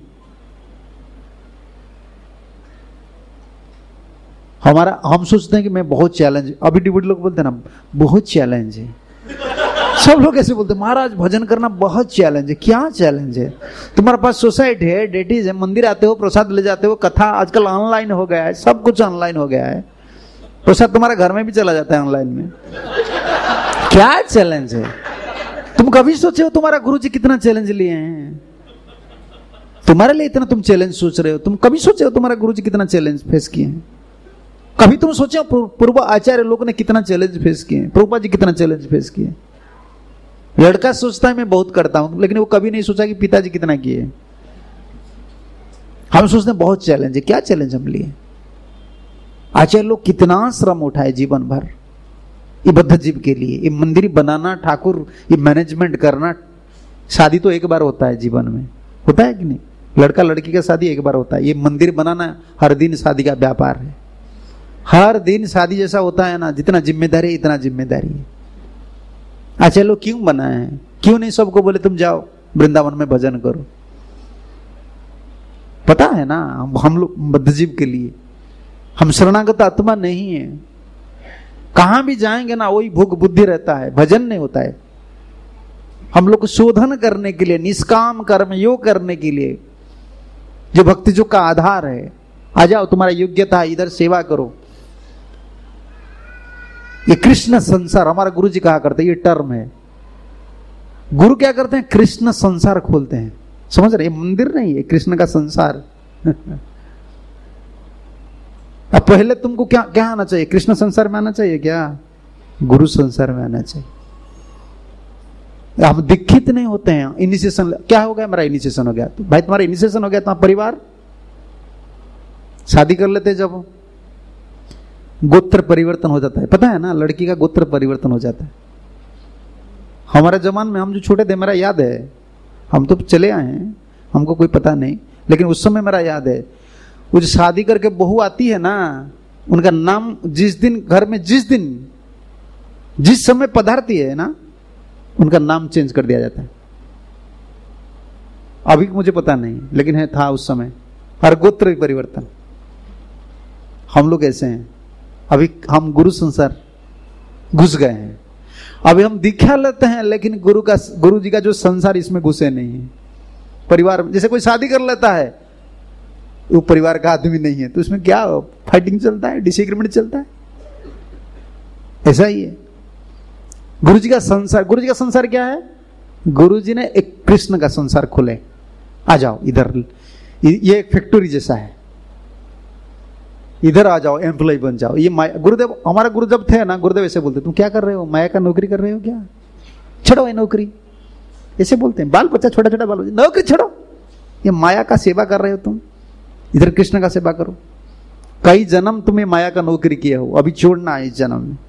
हमारा हम सोचते हैं कि मैं बहुत चैलेंज, अभी डिबुटी लोग बोलते हैं ना बहुत चैलेंज है, सब लोग ऐसे बोलते हैं महाराज भजन करना बहुत चैलेंज है। क्या चैलेंज है? तुम्हारे पास सोसाइटी है, डेटीज है, मंदिर आते हो, प्रसाद ले जाते हो, कथा आजकल ऑनलाइन हो गया है, सब कुछ ऑनलाइन हो गया है, प्रसाद तुम्हारे घर में भी चला जाता है ऑनलाइन में। क्या चैलेंज है? तुम कभी सोचे हो तुम्हारा गुरुजी कितना चैलेंज लिए हैं? तुम्हारे लिए इतना तुम चैलेंज सोच रहे हो, तुम कभी सोचे हो तुम्हारा गुरुजी कितना चैलेंज फेस किए हैं? कभी तुम सोचे हो पूर्व आचार्य लोग ने कितना चैलेंज फेस किए हैं, प्रभुपाद जी कितना चैलेंज फेस किए? लड़का सोचता है मैं बहुत करता हूं, लेकिन वो कभी नहीं सोचा कि पिताजी कितना किए। हम सोचते हैं बहुत चैलेंज है। क्या चैलेंज हम लिए? आचार्य लोग कितना श्रम उठाए जीवन भर ये बद्ध जीव के लिए, ये मंदिर बनाना, ठाकुर ये मैनेजमेंट करना। शादी तो एक बार होता है जीवन में, होता है कि नहीं? लड़का लड़की का शादी एक बार होता है, ये मंदिर बनाना हर दिन शादी का व्यापार है। हर दिन शादी जैसा होता है ना, जितना जिम्मेदारी इतना जिम्मेदारी है। अच्छा लोग क्यों बनाए हैं? क्यों नहीं सबको बोले तुम जाओ वृंदावन में भजन करो? पता है ना हम लोग बद्धजीव के लिए, हम शरणागत आत्मा नहीं है। कहां भी जाएंगे ना वही भोग बुद्धि रहता है, भजन नहीं होता है। हम लोग को शोधन करने के लिए, निष्काम कर्म योग करने के लिए, जो भक्ति जो का आधार है, आ जाओ तुम्हारा योग्यता है, इधर सेवा करो। ये कृष्ण संसार हमारा गुरु जी कहा करते हैं, ये टर्म है। गुरु क्या करते हैं? कृष्ण संसार खोलते हैं। समझ रहे? ये मंदिर नहीं है, कृष्ण का संसार। अब पहले तुमको क्या क्या आना चाहिए? कृष्ण संसार में आना चाहिए क्या? गुरु संसार में आना चाहिए। हम दीक्षित नहीं होते हैं। इनिशिएशन क्या हो गया? मेरा इनिशिएशन हो गया। तो भाई तुम्हारा इनिशिएशन हो गया, तुम्हारा परिवार शादी कर लेते, जब गोत्र परिवर्तन हो जाता है, पता है ना, लड़की का गोत्र परिवर्तन हो जाता है। हमारे जमान में हम जो छोटे थे, मेरा याद है, हम तो चले आए हैं, हमको कोई पता नहीं, लेकिन उस समय मेरा याद है, वो जो शादी करके बहू आती है ना, उनका नाम जिस दिन घर में जिस समय पधारती है ना, उनका नाम चेंज कर दिया जाता है। अभी मुझे पता नहीं, लेकिन है था उस समय। हर गोत्र परिवर्तन। हम लोग ऐसे हैं, अभी हम गुरु संसार घुस गए हैं। अभी हम दीक्षा लेते हैं लेकिन गुरु जी का जो संसार इसमें घुसे नहीं है। परिवार में जैसे कोई शादी कर लेता है, वो परिवार का आदमी नहीं है, तो उसमें क्या फाइटिंग चलता है, डिसएग्रीमेंट चलता है। ऐसा ही है गुरु जी का संसार। गुरु जी का संसार क्या है? गुरु जी ने एक कृष्ण का संसार खोले, आ जाओ इधर, ये एक फैक्ट्री जैसा है, इधर आ जाओ, एम्प्लॉय बन जाओ। ये गुरुदेव, हमारा गुरु जब थे ना, गुरुदेव ऐसे बोलते, तुम क्या कर रहे हो, माया का नौकरी कर रहे हो क्या, छोड़ो ये नौकरी, ऐसे बोलते हैं। बाल बच्चा, छोटा छोटा बाल बच्चा, नौकरी छोड़ो, ये माया का सेवा कर रहे हो तुम, इधर कृष्ण का सेवा करो। कई जन्म तुम्हें माया का नौकरी किए हो, अभी छोड़ना है इस जन्म में।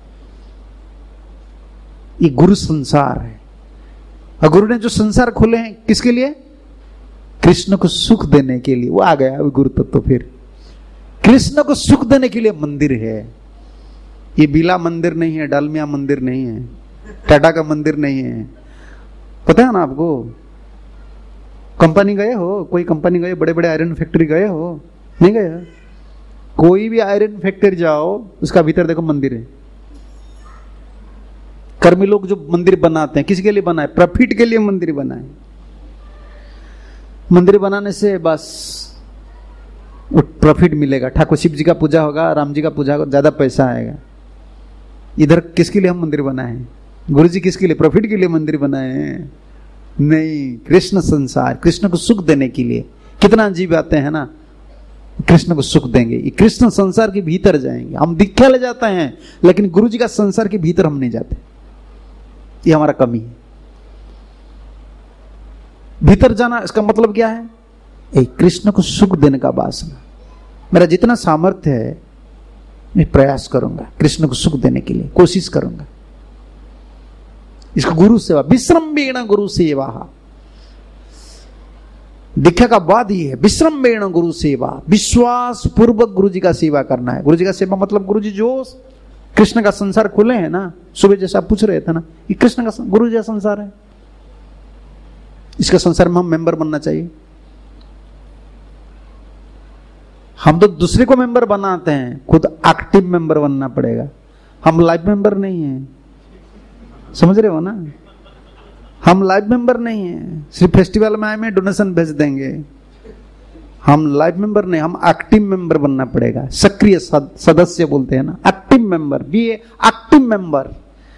ये गुरु संसार है। और गुरु ने जो संसार खोले हैं किसके लिए? कृष्ण को सुख देने के लिए। वो आ गया अभी गुरु तत्व। फिर कृष्ण को सुख देने के लिए मंदिर है। ये बिला मंदिर नहीं है, डालमिया मंदिर नहीं है, टाटा का मंदिर नहीं है। पता है ना आपको? कंपनी गए हो, कोई कंपनी गए, बड़े बड़े आयरन फैक्ट्री गए हो? नहीं गए? कोई भी आयरन फैक्ट्री जाओ, उसका भीतर देखो मंदिर है। कर्मी लोग जो मंदिर बनाते हैं किसके लिए बनाए? प्रॉफिट के लिए मंदिर बनाए। मंदिर बनाने से बस प्रॉफिट मिलेगा। ठाकुर शिव जी का पूजा होगा, राम जी का पूजा होगा, ज्यादा पैसा आएगा। इधर किसके लिए हम मंदिर बनाए हैं? गुरु जी किसके लिए? प्रॉफिट के लिए मंदिर बनाए हैं? नहीं, कृष्ण संसार, कृष्ण को सुख देने के लिए। कितना जीव आते हैं ना, कृष्ण को सुख देंगे, ये कृष्ण संसार के भीतर जाएंगे। हम दीक्षा ले जाते हैं लेकिन गुरु जी का संसार के भीतर हम नहीं जाते, ये हमारा कमी है। भीतर जाना इसका मतलब क्या है? एक कृष्ण को सुख देने का वासना। मेरा जितना सामर्थ्य है मैं प्रयास करूंगा कृष्ण को सुख देने के लिए, कोशिश करूंगा। इसको गुरु सेवा, विश्रम्भेण गुरु सेवा। दीक्षा का बाद ही है विश्रम्भेण गुरु सेवा। विश्वास पूर्वक गुरु जी का सेवा करना है। गुरु जी का सेवा मतलब गुरु जी जो कृष्ण का संसार खुले हैं ना, सुबह जैसा आप पूछ रहे थे ना, ये कृष्ण का गुरु जी का संसार है। इसका संसार में हम मेंबर बनना चाहिए। हम तो दूसरे को मेंबर बनाते हैं, खुद एक्टिव मेंबर बनना पड़ेगा। हम लाइव मेंबर नहीं है, समझ रहे हो ना? हम लाइव मेंबर नहीं है, सिर्फ फेस्टिवल में आए में डोनेशन भेज देंगे। हम लाइव मेंबर नहीं, हम एक्टिव मेंबर बनना पड़ेगा। सक्रिय सदस्य बोलते हैं ना, active member. Be active member,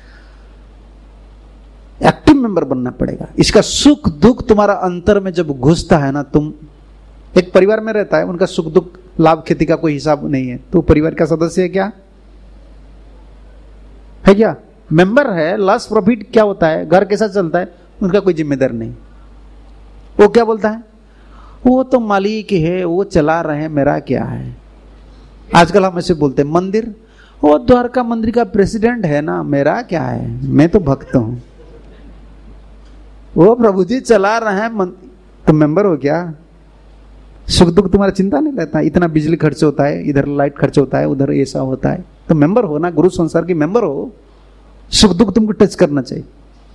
active member बनना पड़ेगा। इसका सुख दुख तुम्हारा अंतर में जब घुसता है ना, तुम एक परिवार में रहता है, उनका सुख दुख लाभ खेती का कोई हिसाब नहीं है, तो परिवार का सदस्य है क्या? है क्या? मेंबर है। लॉस प्रॉफिट क्या होता है, घर कैसा चलता है, उनका कोई जिम्मेदार नहीं। वो क्या बोलता है? वो तो मालिक है, वो चला रहे हैं, मेरा क्या है। आजकल हम ऐसे बोलते हैं। मंदिर, वो द्वारका मंदिर का प्रेसिडेंट है ना, मेरा क्या है, मैं तो भक्त हूं। वो प्रभु जी चला रहे हैं, तो मेंबर हो क्या? सुख दुख तुम्हारा चिंता नहीं रहता? इतना बिजली खर्च होता है, इधर लाइट खर्च होता है, उधर ऐसा होता है, तो मेंबर हो ना, गुरु संसार की मेंबर हो। सुख दुख तुमको टच करना चाहिए।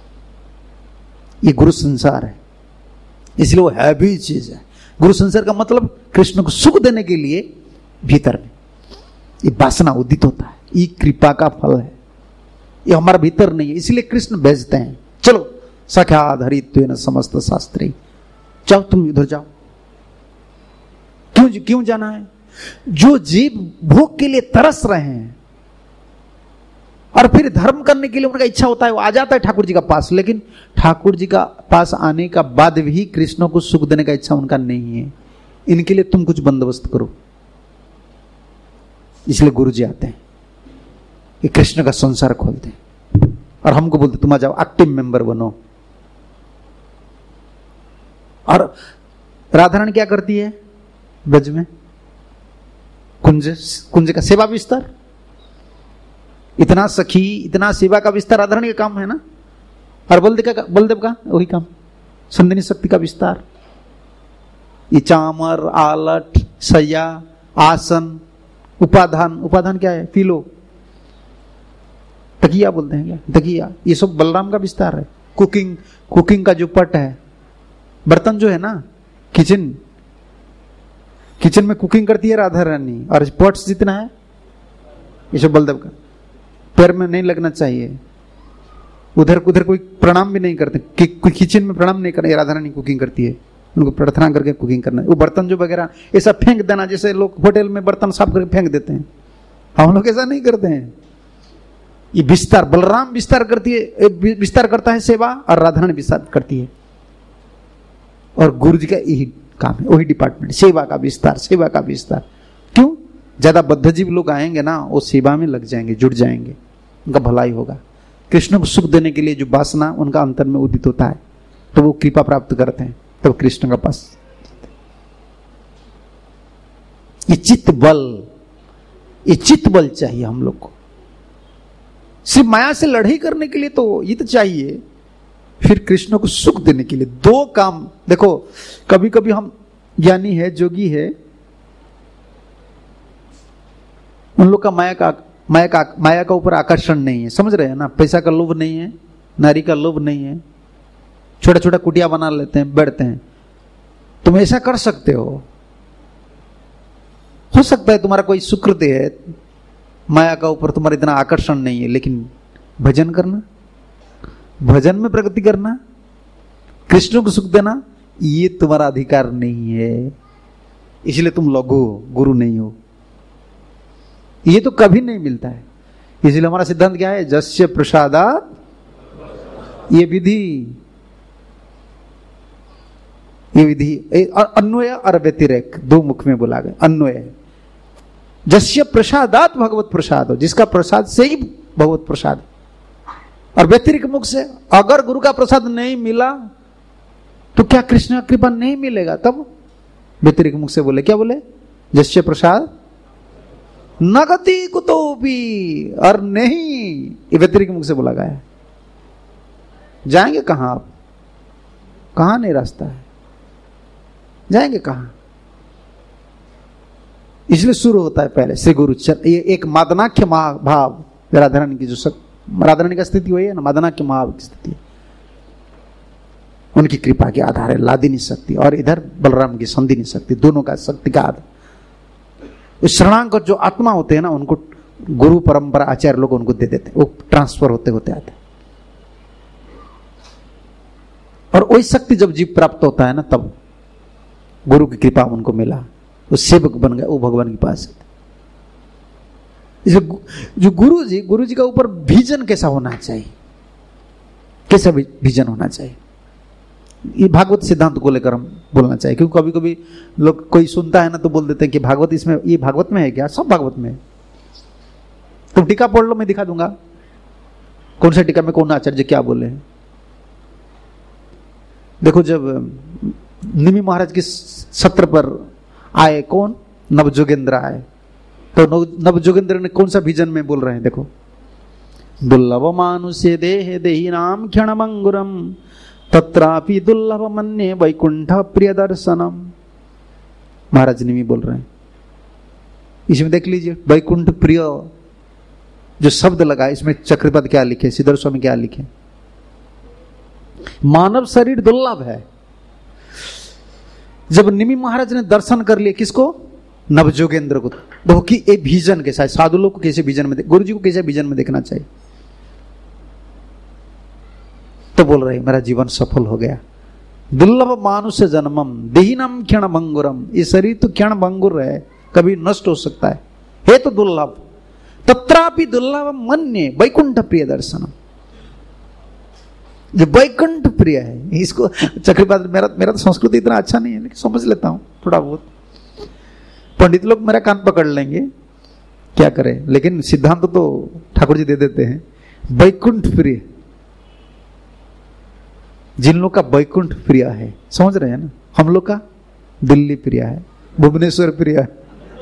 ये गुरु संसार है, इसलिए वो हैवी चीज है। गुरु संसार का मतलब कृष्ण को सुख देने के लिए भीतर में ये वासना उदित होता है। ये कृपा का फल है, ये हमारा भीतर नहीं है, इसलिए कृष्ण भेजते हैं। चलो सख्याधरित्वेन समस्त शास्त्री, जाओ तुम इधर जाओ। क्यों जाना है? जो जीव भोग के लिए तरस रहे हैं और फिर धर्म करने के लिए उनका इच्छा होता है, वो आ जाता है ठाकुर जी का पास, लेकिन ठाकुर जी का पास आने का बाद भी कृष्ण को सुख देने का इच्छा उनका नहीं है। इनके लिए तुम कुछ बंदोबस्त करो, इसलिए गुरु जी आते हैं, ये कृष्ण का संसार खोलते हैं और हमको बोलते तुम आ जाओ, एक्टिव मेंबर बनो। और राधा रानी क्या करती है ब्रज में? कुंज का सेवा विस्तार, इतना सखी, इतना सेवा का विस्तार राधा रानी का काम है ना। और बलदेव का वही काम, संदिनी शक्ति का विस्तार। ये चामर, आलट, सैया, आसन, उपाधान क्या है? पीलो, तकिया बोलते हैं क्या? तकिया, ये सब बलराम का विस्तार है। कुकिंग का जो पट है, बर्तन जो है ना, किचन में कुकिंग करती है राधा रानी, और पॉट्स जितना है ये सब बलदेव का। पैर में नहीं लगना चाहिए, उधर उधर कोई प्रणाम भी नहीं करते, कोई किचन में प्रणाम नहीं करते। राधा रानी कुकिंग करती है, उनको प्रार्थना करके कुकिंग करना है। वो बर्तन जो वगैरह ऐसा फेंक देना, जैसे लोग होटल में बर्तन साफ करके फेंक देते हैं, हम लोग ऐसा नहीं करते हैं। ये विस्तार, बलराम विस्तार करती है, विस्तार करता है सेवा, और राधा रानी विस्तार करती है। और गुरु जी का यही काम है, वही डिपार्टमेंट, सेवा का विस्तार, सेवा का विस्तार। क्यों? ज्यादा बद्धजीव लोग आएंगे ना, वो सेवा में लग जाएंगे, जुड़ जाएंगे, उनका भलाई होगा। कृष्ण को सुख देने के लिए जो वासना उनका अंतर में उदित होता है, तो वो कृपा प्राप्त करते हैं, तब कृष्ण का पास। ये चित्त बल, ये चित्त बल चाहिए हम लोग को। सिर्फ माया से लड़ाई करने के लिए तो ये तो चाहिए, फिर कृष्ण को सुख देने के लिए दो काम। देखो कभी कभी हम ज्ञानी है, जोगी है, उन लोग का माया का ऊपर आकर्षण नहीं है, समझ रहे हैं ना। पैसा का लोभ नहीं है, नारी का लोभ नहीं है, छोटा छोटा कुटिया बना लेते हैं, बैठते हैं। तुम ऐसा कर सकते हो सकता है तुम्हारा कोई सुकृत है, माया का ऊपर तुम्हारा इतना आकर्षण नहीं है, लेकिन भजन करना, भजन में प्रगति करना, कृष्ण को सुख देना, ये तुम्हारा अधिकार नहीं है। इसलिए तुम लघु हो, गुरु नहीं हो। ये तो कभी नहीं मिलता है। इसलिए हमारा सिद्धांत क्या है? जस्य प्रसादात्, ये विधि, ये विधि अन्वय और व्यतिरेक दो मुख में बोला गया। अन्वय, जस्य प्रसादात् भगवत प्रसाद हो, जिसका प्रसाद से ही भगवत प्रसाद। और व्यतिरिक्त मुख से, अगर गुरु का प्रसाद नहीं मिला तो क्या कृष्ण का कृपा नहीं मिलेगा? तब व्यतिरिक्त मुख से बोले, क्या बोले? जस्य प्रसाद नगति कुतो भी, और नहीं, ये व्यतिरिक्त मुख से बोला गया है। जाएंगे कहां आप? कहां नहीं रास्ता है, जाएंगे कहां? इसलिए शुरू होता है पहले श्री गुरु चरण। ये एक मादनाख्य भाव, राधा रानी की जो राधा रानी का स्थिति वही है ना, मादनाख्य महाभाव की स्थिति, उनकी कृपा के आधार है लादिनी शक्ति, और इधर बलराम की संदिनी शक्ति, दोनों का शक्ति का आधार। शरणांक जो आत्मा होते हैं ना, उनको गुरु परंपरा आचार्य लोग उनको दे देते हैं, वो ट्रांसफर होते होते आते हैं। और वही शक्ति जब जीव प्राप्त होता है ना, तब गुरु की कृपा उनको मिला, वो सेवक बन गया, वो भगवान के पास। जो गुरु जी का ऊपर विजन कैसा होना चाहिए, कैसा विजन होना चाहिए, ये भागवत सिद्धांत को लेकर हम बोलना चाहिए। क्योंकि कभी कभी लोग कोई सुनता है ना तो बोल देते हैं कि भागवत इसमें, ये भागवत में है क्या? सब भागवत में है। तुम टीका पढ़ लो, मैं दिखा दूंगा कौन सा टीका में कौन आचार्य क्या बोले हैं। देखो जब निमि महाराज के सत्र पर आए कौन? नवजोगेंद्र आए, तो नवजोगेंद्र ने कौन सा विजन में बोल रहे हैं? देखो, दुर्लभ मानुष्य देह देही नाम क्षणमंगुरम तत्रापि दुर्लभ मन्ये वैकुंठ प्रिय दर्शनम। महाराज निमि बोल रहे हैं। इसमें देख लीजिए, वैकुंठ प्रिय जो शब्द लगा, इसमें चक्रपद क्या लिखे, श्रीधर स्वामी क्या लिखे? मानव शरीर दुर्लभ है। जब निमि महाराज ने दर्शन कर लिए, किसको? नवजोगेंद्र को। देखो कि एक विजन के साथ साधु लोग को कैसे विजन में, गुरु जी को कैसे विजन में देखना चाहिए, तो बोल रहे मेरा जीवन सफल हो गया। दुर्लभ मानुष्य जन्मम देहिनम क्षण भंगुरम, ये शरीर तो क्षण भंगुर है, कभी नष्ट हो सकता है तो दुर्लभ। तत्रापि दुर्लभ मन्ये वैकुंठ प्रिय दर्शनम, जो वैकुंठ प्रिय है। इसको चक्रपात, मेरा तो संस्कृति इतना अच्छा नहीं है, लेकिन समझ लेता हूं थोड़ा बहुत। पंडित लोग मेरा कान पकड़ लेंगे, क्या करें, लेकिन सिद्धांत तो ठाकुर जी दे देते हैं। वैकुंठ प्रिय, जिन लोग का वैकुंठ प्रिय है, समझ रहे हैं ना। हम लोग का दिल्ली प्रिय है, भुवनेश्वर प्रिय है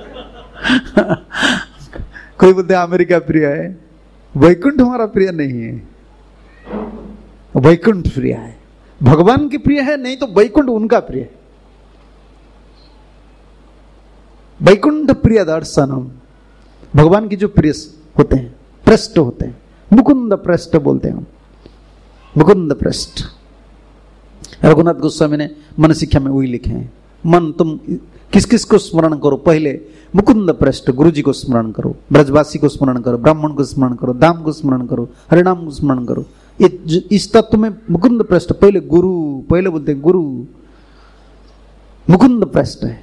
कोई बोलते हैं अमेरिका प्रिय है। वैकुंठ हमारा प्रिय नहीं है, वैकुंठ प्रिय है। भगवान की प्रिय है नहीं तो वैकुंठ उनका प्रिय है। वैकुंठ प्रिय दर्शनम, भगवान की जो प्रिय होते हैं, पृष्ठ होते हैं, मुकुंद पृष्ठ बोलते हैं हम, मुकुंद पृष्ठ। रघुनाथ गोस्वामी ने मन शिक्षा में वही लिखे हैं। मन, तुम किस किस को स्मरण करो? पहले मुकुंद पृष्ठ, गुरु जी को स्मरण करो, ब्रजवासी को स्मरण करो, ब्राह्मण को स्मरण करो, धाम को स्मरण करो, हरिनाम को स्मरण करो, इस तत्व में मुकुंद पृष्ठ, पहले गुरु, पहले बोलते हैं गुरु, मुकुंद पृष्ठ है।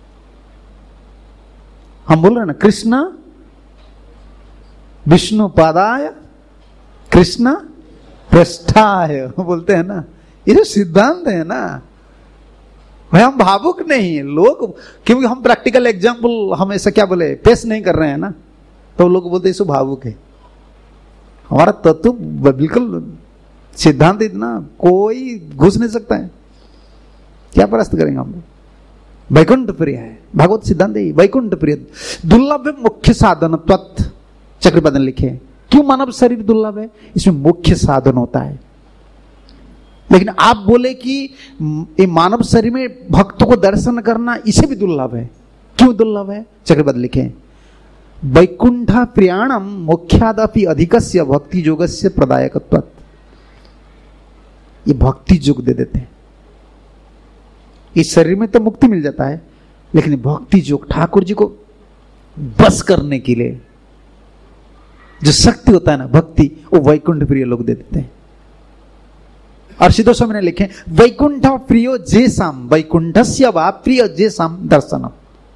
हम बोल रहे हैं ना कृष्ण विष्णु पादाय कृष्ण पृष्ठाय, बोलते हैं ना, ये जो सिद्धांत है ना भाई, हम भावुक नहीं है लोग, क्योंकि हम प्रैक्टिकल एग्जाम्पल हम ऐसा क्या बोले पेश नहीं कर रहे हैं ना, तो लोग बोलते हैं भावुक है। हमारा तत्व बिल्कुल सिद्धांत इतना कोई घुस नहीं सकता है, क्या प्रस्त करेंगे हम लोग। वैकुंठ प्रिय है, भागवत सिद्धांत है वैकुंठ प्रिय, दुर्लभ मुख्य साधन त्वत्, चक्रपाद ने लिखे। क्यों मानव शरीर दुर्लभ है? इसमें मुख्य साधन होता है। लेकिन आप बोले कि ये मानव शरीर में भक्तों को दर्शन करना इसे भी दुर्लभ है। क्यों दुर्लभ है? चक्रपाद लिखे वैकुंठ प्रियाणम मुख्यादपि अधिकस्य भक्ति योगस्य प्रदायकत्वात्। ये भक्ति योग दे देते हैं। इस शरीर में तो मुक्ति मिल जाता है, लेकिन भक्ति योग ठाकुर जी को बस करने के लिए जो शक्ति होता है ना भक्ति, वो वैकुंठ प्रिय लोग दे देते हैं। और सिद्धो स्वामी ने लिखे वैकुंठ प्रियो जेसाम वैकुंठस्य वा प्रिय जेसाम दर्शनम।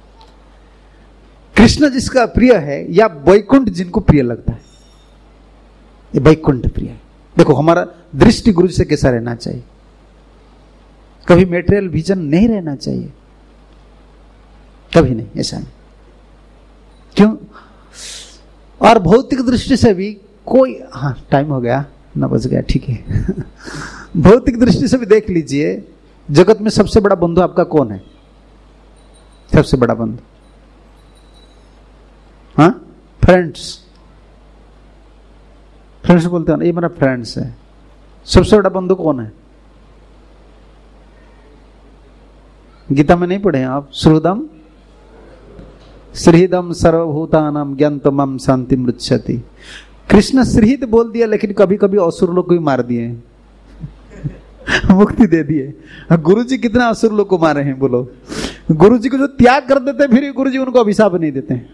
कृष्ण जिसका प्रिय है या वैकुंठ जिनको प्रिय लगता है, ये वैकुंठ प्रिय है। देखो हमारा दृष्टि गुरु से कैसा रहना चाहिए, कभी मेटेरियल विजन नहीं रहना चाहिए, कभी नहीं, ऐसा नहीं। क्यों? और भौतिक दृष्टि से भी कोई, हाँ टाइम हो गया, 9 बज गया, ठीक है। भौतिक दृष्टि से भी देख लीजिए, जगत में सबसे बड़ा बंधु आपका कौन है? सबसे बड़ा बंधु, हाँ फ्रेंड्स, फ्रेंड्स बोलते हैं ना, ये मेरा फ्रेंड्स है। सबसे बड़ा बंधु कौन है? गीता में नहीं पढ़े हैं आप? श्रुदम श्रीदम सर्वभूतानां ज्ञानतमं शांति मृच्छति। कृष्ण श्रीहित बोल दिया, लेकिन कभी कभी असुर लोग को भी मार दिए, मुक्ति दे दिए। गुरु जी कितना असुर लोग को मारे हैं बोलो। गुरु जी को जो त्याग कर देते हैं, फिर गुरु जी उनको अभिशाप नहीं देते हैं।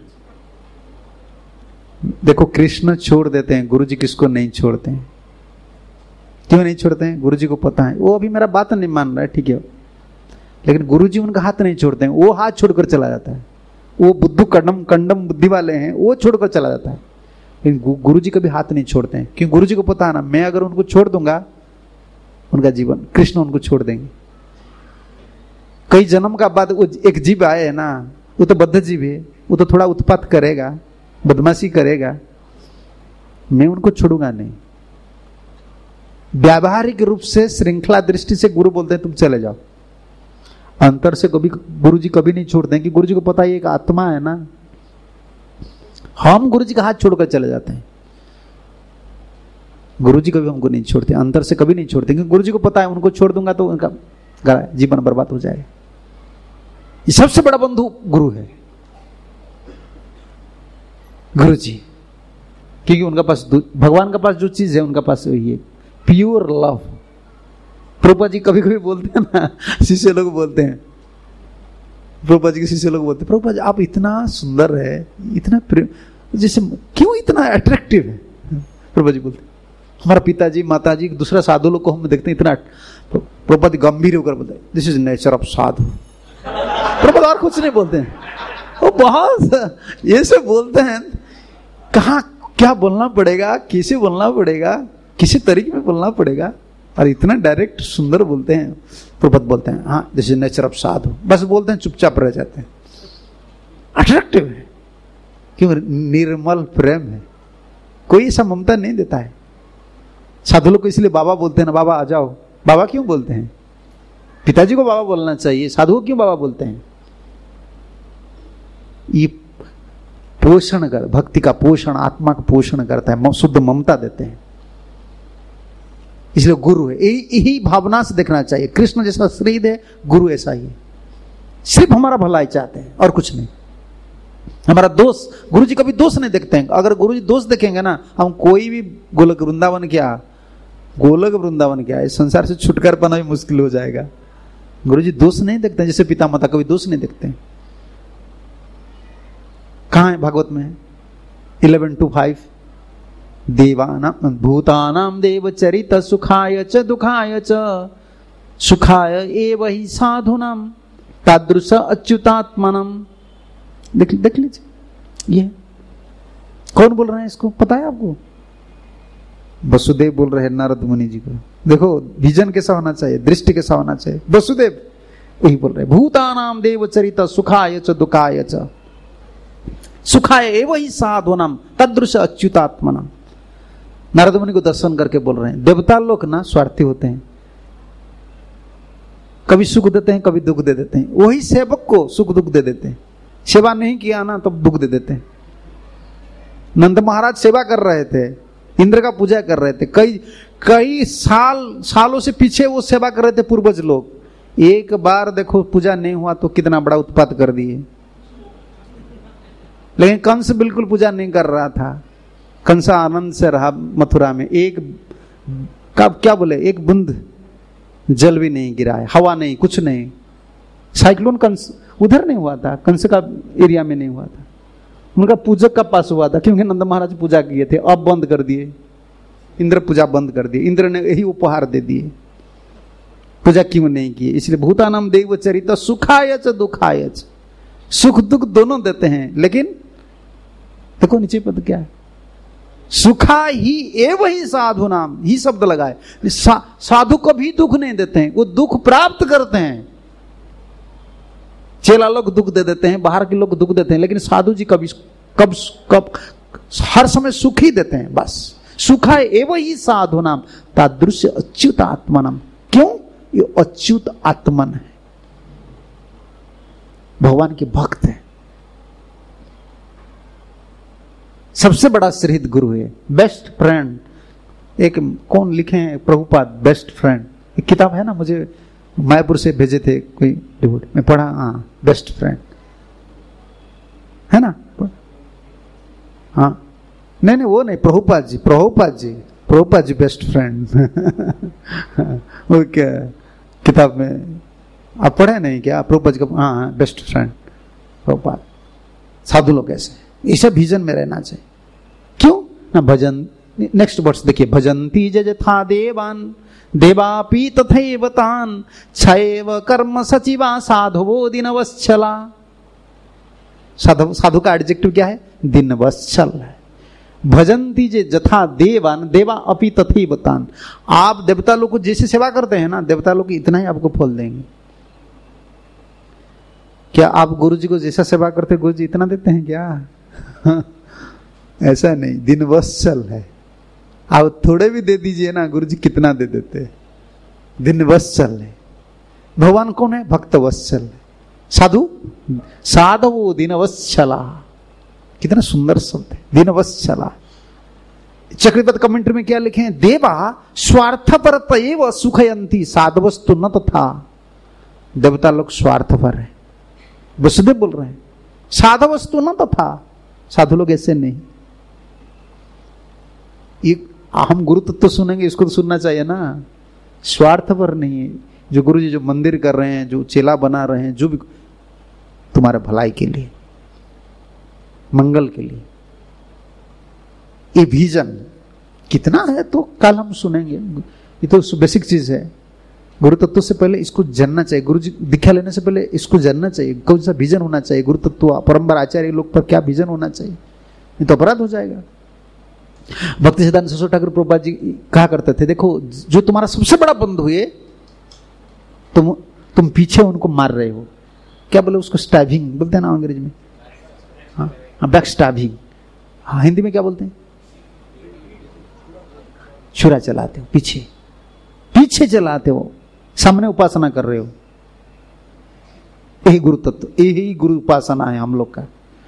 देखो कृष्ण छोड़ देते हैं, गुरु जी किसको नहीं छोड़ते हैं। क्यों नहीं छोड़ते हैं? गुरु जी को पता है वो अभी मेरा बात नहीं मान रहा है, ठीक है, लेकिन गुरु जी उनका हाथ नहीं छोड़ते हैं। वो हाथ छोड़कर चला जाता है, वो बुद्धू कंडम बुद्धि वाले हैं, वो छोड़कर चला जाता है। लेकिन गुरु जी कभी हाथ नहीं छोड़ते हैं, क्योंकि गुरु जी को पता है ना, मैं अगर उनको छोड़ दूंगा उनका जीवन, कृष्ण उनको छोड़ देंगे। कई जन्म का बाद वो एक जीव आए है ना, वो तो बद्ध जीव है, वो तो थोड़ा उत्पात करेगा, बदमाशी करेगा, मैं उनको छोड़ूंगा नहीं। व्यावहारिक रूप से श्रृंखला दृष्टि से गुरु बोलते हैं तुम चले जाओ, अंतर से कभी गुरु जी कभी नहीं छोड़ते हैं, कि गुरु जी को पता है एक आत्मा है ना। हम गुरु जी का हाथ छोड़कर चले जाते हैं, गुरु जी कभी हमको नहीं छोड़ते, अंतर से कभी नहीं छोड़ते, क्योंकि गुरु जी को पता है उनको छोड़ दूंगा तो उनका जीवन बर्बाद हो जाएगा। ये सबसे बड़ा बंधु गुरु है, गुरु जी, क्योंकि उनका पास भगवान का पास जो चीज है उनका पास वही है, प्योर लव। प्रभुपाद जी कभी कभी बोलते हैं ना, शिष्य लोग बोलते हैं, प्रभुपाद जी के शिष्य लोग बोलते हैं, प्रभुपाद जी आप इतना सुंदर है, इतना जैसे क्यों इतना अट्रैक्टिव है? प्रभुपाद जी बोलते हमारा पिताजी माताजी दूसरा साधु लोग को हम देखते हैं इतना, प्रभुपाद गंभीर होकर बोलते हैं this is nature of sadhu. Prabhupada और कुछ नहीं बोलते हैं, वो बहुत ये सब बोलते हैं। कहाँ क्या बोलना पड़ेगा, कैसे बोलना पड़ेगा, किसी तरीके में बोलना पड़ेगा, और इतना डायरेक्ट सुंदर बोलते हैं। प्रभुपाद बोलते हैं हाँ this is nature of sadhu, बस बोलते हैं, चुपचाप रह जाते हैं। अट्रैक्टिव है, क्यों? निर्मल प्रेम है, कोई ऐसा ममता नहीं देता है। साधु लोग को इसलिए बाबा बोलते हैं ना, बाबा आ जाओ। बाबा क्यों बोलते हैं? पिताजी को बाबा बोलना चाहिए, साधु को क्यों बाबा बोलते हैं? ये पोषण कर, भक्ति का पोषण, आत्मा का पोषण करता है, शुद्ध ममता देते हैं, इसलिए गुरु है। यही भावना से देखना चाहिए। कृष्ण जैसा श्रीद है, गुरु ऐसा ही है। सिर्फ हमारा भलाई चाहते हैं और कुछ नहीं। हमारा दोष, गुरु जी कभी दोष नहीं देखते हैं। अगर गुरु जी दोष देखेंगे ना, हम कोई भी गोलक वृंदावन क्या, इस संसार से छुटकारा पाना भी मुश्किल हो जाएगा। गुरु जी दोष नहीं देखते हैं, जैसे पिता माता कभी दोष नहीं देखते हैं। कहाँ है? भागवत में 11:5 देवानां भूतानां देवचरित सुखाय च दुखाय च सुखाय एव हि साधूनां तादृश अच्युतात्मनम। देख लीजिए, ये कौन बोल रहे हैं? इसको पता है आपको? वसुदेव बोल रहे हैं नारद मुनि जी को। देखो विजन कैसा होना चाहिए, दृष्टि कैसा होना चाहिए। वसुदेव वही बोल रहे, भूतानां देवचरित सुखाय च दुखाय च सुखाय एव हि साधूनां तदृश अच्युतात्मनां। नारद मुनि को दर्शन करके बोल रहे हैं, देवता लोग ना स्वार्थी होते हैं, कभी सुख देते हैं कभी दुख दे देते हैं। वही सेवक को सुख दुख दे देते हैं, सेवा नहीं किया ना तब दुख दे देते हैं। नंद महाराज सेवा कर रहे थे, इंद्र का पूजा कर रहे थे, कई सालों से पीछे वो सेवा कर रहे थे पूर्वज लोग। एक बार देखो पूजा नहीं हुआ तो कितना बड़ा उत्पात कर दिए। लेकिन कंस बिल्कुल पूजा नहीं कर रहा था। कंस आनंद से रहा मथुरा में, एक क्या बोले, एक बूंद जल भी नहीं गिरा है, हवा नहीं, कुछ नहीं। साइक्लोन कंस उधर नहीं हुआ था, कंस का एरिया में नहीं हुआ था, उनका पूजक का पास हुआ था, क्योंकि नंद महाराज पूजा किए थे। अब बंद कर दिए, इंद्र पूजा बंद कर दिए, इंद्र ने यही उपहार दे दिए, पूजा क्यों नहीं की? इसलिए भूतानां देवचरित सुखाय च दुखाय च, सुख दुख दोनों देते हैं। लेकिन देखो नीचे पद क्या है, सुखा ही एव ही साधु नाम, ही शब्द लगाए। साधु को भी दुख नहीं देते हैं, वो दुख प्राप्त करते हैं। चेला लोग दुख दे देते हैं, बाहर के लोग दुख देते हैं, लेकिन साधु जी कभी कब हर समय सुख ही देते हैं। बस सुखा एव ही साधु नाम तादृश अच्युत आत्मनम। क्यों? ये अच्युत आत्मन है, भगवान के भक्त है, सबसे बड़ा श्रीहित गुरु है, बेस्ट फ्रेंड। एक कौन लिखे हैं, प्रभुपाद, बेस्ट फ्रेंड। एक किताब है ना, मुझे मायापुर से भेजे थे कोई डिवोटी, मैं पढ़ा, हाँ, बेस्ट फ्रेंड है ना। हाँ, नहीं वो नहीं, प्रभुपाद जी बेस्ट फ्रेंड। वो क्या किताब में आप पढ़े नहीं क्या? प्रभुपाद जी का, हाँ, बेस्ट फ्रेंड प्रभुपाद। साधु लोग ऐसे, इसे विजन में रहना चाहिए। क्यों ना? भजन, नेक्स्ट वर्ड्स देखिए, भजन्ति जथा देवान देवापि तथैव तान छयैव कर्म सचिवा साधवो दिनवत्सला। साधु का एडजेक्टिव क्या है? दिनवत्सल है। भजन्ति जथा देवान देवा अपि तथैव तान। आप देवता लोग को जैसे सेवा करते हैं ना, देवता लोग इतना ही आपको फल देंगे। क्या आप गुरु जी को जैसा सेवा करते गुरु जी इतना देते हैं क्या? ऐसा नहीं, दिनवत्सल है। आप थोड़े भी दे दीजिए ना, गुरु जी कितना दे देते हैं। दिनवत्सल है। भगवान कौन है? भक्तवत्सल है। साधु साधवो दिनवत्सला, कितना सुंदर शब्द है, दिनवत्सला। चक्रवर्ती कमेंट्री में क्या लिखे हैं? देवा स्वार्थपरतैव सुखयन्ति साधवस्तु न तथा। देवता लोग स्वार्थपर है, वसुदेव बोल रहे हैं, साधवस्तु न तथा, साधु लोग ऐसे नहीं। ये हम गुरु तत्व सुनेंगे, इसको तो सुनना चाहिए ना। स्वार्थपर नहीं है। जो गुरु जी जो मंदिर कर रहे हैं, जो चेला बना रहे हैं, जो भी तुम्हारे भलाई के लिए, मंगल के लिए। ये विजन कितना है तो कल हम सुनेंगे। ये तो बेसिक चीज है। गुरु तत्व से पहले इसको जानना चाहिए। गुरु जी दीक्षा लेने से पहले इसको जानना चाहिए, कौन सा विजन होना चाहिए। गुरु तत्व परंपरा आचार्य लोग पर क्या विजन होना चाहिए, नहीं तो अपराध हो जाएगा। भक्ति सिद्धांत सरस्वती ठाकुर प्रभुपाद जी कहा करते थे, देखो जो तुम्हारा सबसे बड़ा बंधु है, तुम पीछे उनको मार रहे हो। क्या बोले उसको? स्टैबिंग बोलते हैं ना अंग्रेजी में। हाँ, बैक स्टैबिंग। हाँ, हिंदी में क्या बोलते हैं? छुरा चलाते हो, पीछे चलाते हो, सामने उपासना कर रहे हो। यही गुरु तत्व, यही गुरु उपासना है हम लोग का।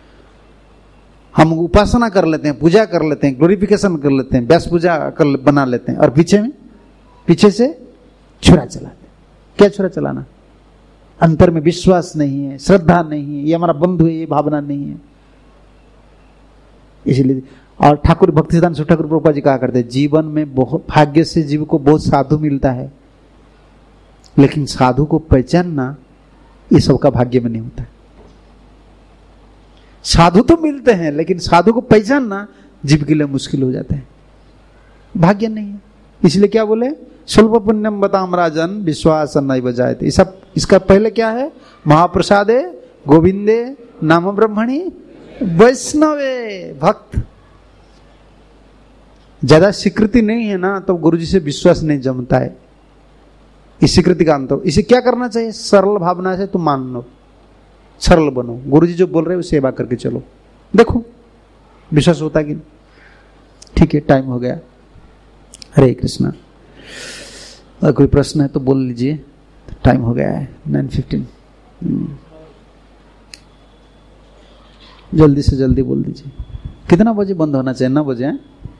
हम उपासना कर लेते हैं, पूजा कर लेते हैं, ग्लोरिफिकेशन कर लेते हैं, व्यास पूजा बना लेते हैं, और पीछे से छुरा चलाते हैं। क्या छुरा चलाना? अंतर में विश्वास नहीं है, श्रद्धा नहीं है, ये हमारा बंधु है, ये भावना नहीं है। इसलिए और ठाकुर भक्ति सिद्धांत सरस्वती ठाकुर प्रभुपाद जी कहा करते हैं, जीवन में बहुत भाग्य से जीव को बहुत साधु मिलता है, लेकिन साधु को पहचानना ये सबका भाग्य में नहीं होता है। साधु तो मिलते हैं, लेकिन साधु को पहचानना जीव के लिए मुश्किल हो जाता है। भाग्य नहीं है। इसलिए क्या बोले, स्वल्प पुण्यम बताम राजन विश्वास नहीं बजाए थे। इसका पहले क्या है, महाप्रसादे गोविंदे नाम ब्रह्मणि वैष्णवे भक्त। ज्यादा स्वीकृति नहीं है ना तो गुरु जी से विश्वास नहीं जमता है। इस स्वीकृति का अंतर, इसे क्या करना चाहिए, सरल भावना से तुम मान लो, सरल बनो, गुरु जी जो बोल रहे हैं सेवा करके चलो, देखो विश्वास होता कि नहीं। ठीक है, टाइम हो गया। हरे कृष्णा। अगर कोई प्रश्न है तो बोल लीजिए, टाइम हो गया है 9:15। जल्दी से जल्दी बोल दीजिए। कितना बजे बंद होना चाहिए, 9 बजे?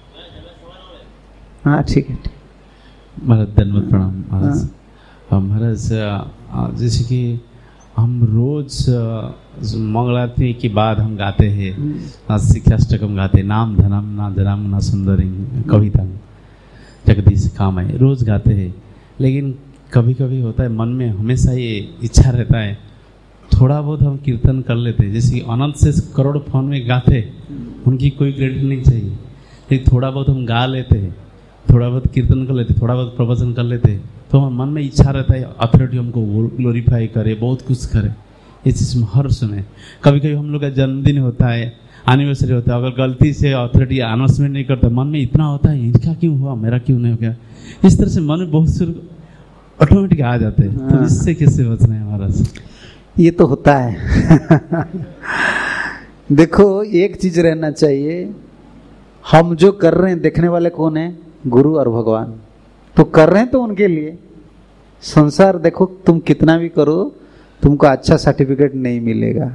हाँ ठीक है। महाराज धन्यवाद, प्रणाम महाराज। महाराज जैसे कि हम रोज मंगलारती के बाद हम गाते हैं शिक्षाष्टकम गाते, नाम धनम ना धनम ना सुंदरी कविता जगदीश काम है, रोज गाते हैं। लेकिन कभी कभी होता है मन में हमेशा ये इच्छा रहता है थोड़ा बहुत हम कीर्तन कर लेते हैं। जैसे कि अनंत से करोड़ फोन में गाते, उनकी कोई क्रेडिट नहीं चाहिए, लेकिन थोड़ा बहुत हम गा लेते हैं, थोड़ा बहुत कीर्तन कर लेते, थोड़ा बहुत प्रवचन कर लेते, तो हम मन में इच्छा रहता है अथॉरिटी हमको ग्लोरीफाई करे, बहुत कुछ करे। इस चीज़ में हर समय कभी कभी हम लोग का जन्मदिन होता है, एनिवर्सरी होता है, अगर गलती से अथॉरिटी अनाउंसमेंट नहीं करता, मन में इतना होता है इनका क्यों हुआ, मेरा क्यों नहीं हो गया। इस तरह से मन में बहुत से ऑटोमेटिक आ जाते हैं। तो इससे कैसे बचना है महाराज? ये तो होता है। देखो, एक चीज रहना चाहिए, हम जो कर रहे हैं देखने वाले कौन है, गुरु और भगवान। तो कर रहे हैं तो उनके लिए। संसार देखो, तुम कितना भी करो तुमको अच्छा सर्टिफिकेट नहीं मिलेगा,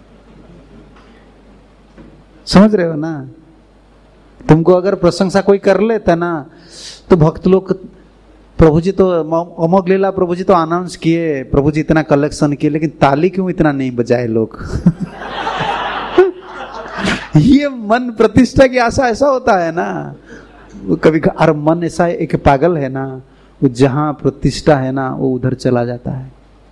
समझ रहे हो ना। तुमको अगर प्रशंसा कोई कर लेता ना, तो भक्त लोग, प्रभु जी तो अमोघ लीला, प्रभु जी तो अनाउंस किए, प्रभु जी इतना कलेक्शन किए, लेकिन ताली क्यों इतना नहीं बजाए लोग। ये मन प्रतिष्ठा की आशा ऐसा होता है ना, कभी और मन ऐसा एक पागल है ना, वो जहां प्रतिष्ठा है ना वो उधर चला जाता है।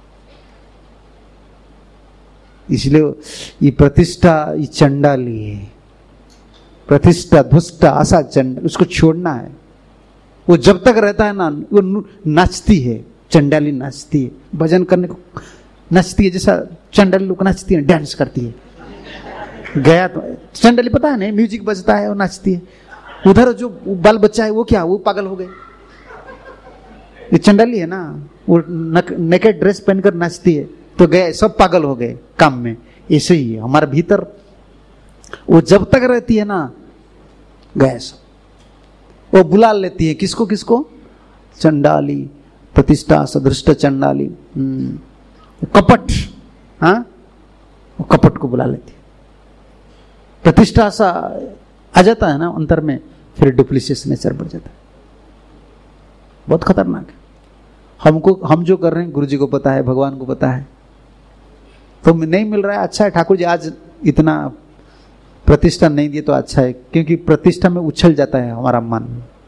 इसलिए ये प्रतिष्ठा ये चंडाली है, प्रतिष्ठा दुष्ट आशा चंडाल, उसको छोड़ना है। वो जब तक रहता है ना, वो नाचती है, चंडाली नाचती है, भजन करने को नाचती है, जैसा चंडाली लोग नाचती है, डांस करती है। गया तो चंडाली पता है नहीं, म्यूजिक बजता है और नाचती है। उधर जो बाल बच्चा है वो क्या, वो पागल हो गए। ये चंडाली है ना, वो नेकेड ड्रेस पहनकर नाचती है, तो गए सब पागल हो गए काम में। ऐसे ही है हमारे भीतर, वो जब तक रहती है ना, गए सब। वो बुला लेती है किसको किसको, चंडाली, प्रतिष्ठा सदृष्ट चंडाली, कपट, हाँ, वो कपट को बुला लेती है। प्रतिष्ठा सा आ जाता है ना अंतर में, फिर डुप्लीसियस नेचर बढ़ जाता है। बहुत खतरनाक है। हमको, हम जो कर रहे हैं गुरु जी को पता है, भगवान को पता है। तो नहीं मिल रहा है, अच्छा है, ठाकुर जी आज इतना प्रतिष्ठा नहीं दिए तो अच्छा है, क्योंकि प्रतिष्ठा में उछल जाता है हमारा मन।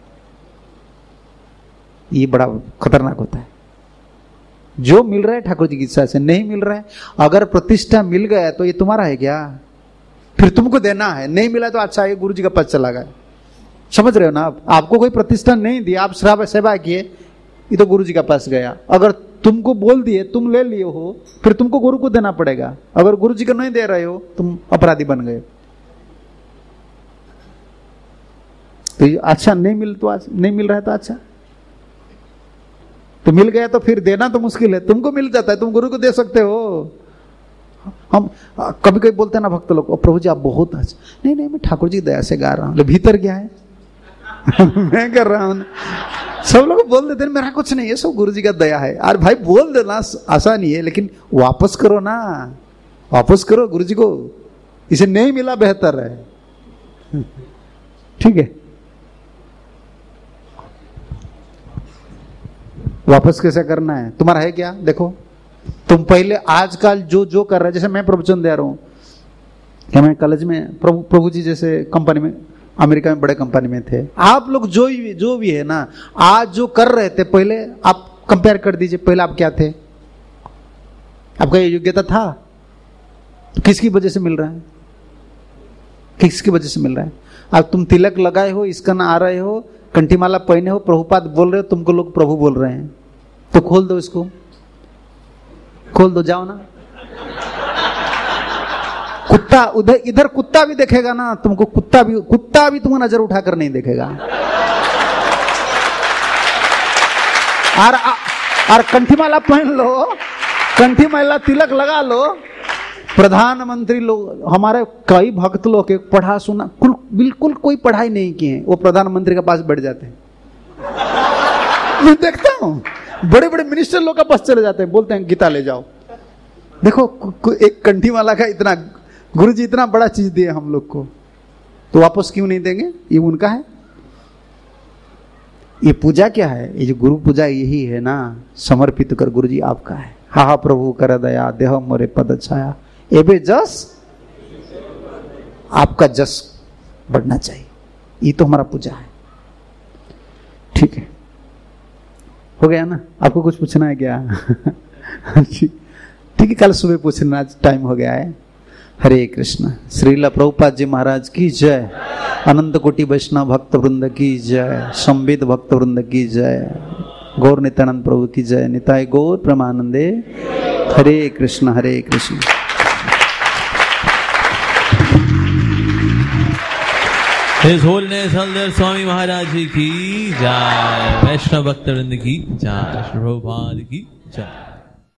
ये बड़ा खतरनाक होता है। जो मिल रहा है ठाकुर जी की इच्छा से, नहीं मिल रहा है, अगर प्रतिष्ठा मिल गया तो ये तुम्हारा है क्या, फिर तुमको देना है। नहीं मिला तो अच्छा है, गुरु जी का पद चला गया। समझ रहे हो ना आप, आपको कोई प्रतिष्ठा नहीं दी, आप श्राव सेवा किए, ये तो गुरु जी का पास गया। अगर तुमको बोल दिए, तुम ले लिए हो, फिर तुमको गुरु को देना पड़ेगा। अगर गुरु जी को नहीं दे रहे हो, तुम अपराधी बन गए। तो अच्छा नहीं मिल रहा है तो अच्छा, तो मिल गया तो फिर देना तो मुश्किल है। तुमको मिल जाता है, तुम गुरु को दे सकते हो। हम कभी कभी बोलते हैं ना भक्त लोग, प्रभु जी आप बहुत अच्छे, नहीं मैं ठाकुर जी की दया से गा रहा हूं, भीतर क्या है। मैं कर रहा हूं। सब लोग बोल देते हैं मेरा कुछ नहीं है, सब गुरु जी का दया है। अरे भाई बोल देना आसान ही है, लेकिन वापस करो ना, वापस करो गुरु जी को। इसे नहीं मिला बेहतर है। ठीक है, वापस कैसे करना है, तुम्हारा है क्या। देखो तुम पहले आजकल जो कर रहे हैं, जैसे मैं प्रवचन दे रहा हूं, क्या मैं कॉलेज में प्रभु जी जैसे कंपनी में, अमेरिका में बड़े कंपनी में थे। आप लोग जो भी है ना, आज जो कर रहे थे, पहले आप कंपेयर कर दीजिए, पहले आप क्या थे, आपका ये योग्यता था, तो किसकी वजह से मिल रहा है, किसकी वजह से मिल रहा है। अब तुम तिलक लगाए हो, इसका ना आ रहे हो, कंठीमाला पहने हो, प्रभुपाद बोल रहे हो, तुमको लोग प्रभु बोल रहे हैं, तो खोल दो इसको, खोल दो, जाओ ना। कुत्ता उधर, इधर कुत्ता भी देखेगा ना तुमको, कुत्ता भी तुमको नजर उठाकर नहीं देखेगा। और कंठीमाला पहन लो, कंठीमाला तिलक लगा लो। प्रधानमंत्री लोग, हमारे कई भक्त लोग के पढ़ा सुना बिल्कुल कोई पढ़ाई नहीं किए, वो प्रधानमंत्री के पास बैठ जाते हैं। मैं देखता हूँ बड़े बड़े मिनिस्टर लोग के पास चले जाते हैं, बोलते हैं गीता ले जाओ। देखो एक कंठीमाला का इतना, गुरुजी इतना बड़ा चीज दिए हम लोग को, तो वापस क्यों नहीं देंगे? ये उनका है। ये पूजा क्या है? ये जो गुरु पूजा यही है ना, समर्पित कर गुरुजी आपका है। हा हा प्रभु कर दया, देह मोरे पद छाया, एबे जस आपका जस बढ़ना चाहिए, ये तो हमारा पूजा है। ठीक है, हो गया ना? आपको कुछ पूछना है क्या? ठीक है, कल सुबह पूछना, आज टाइम हो गया है। हरे कृष्ण। श्रील प्रभुपाद जी महाराज की जय, अनंत कोटि वैष्णव भक्त वृंद की जय, संविद भक्त वृंद की जय, गौर नित्यानंद प्रभु की जय, निताय गौर प्रेमानंदे। हरे कृष्ण हरे Krishna. His Holiness Haldar Swami Maharaj Ji की जय, वैष्णव भक्तवृंद की जय, प्रभुपाद की जय।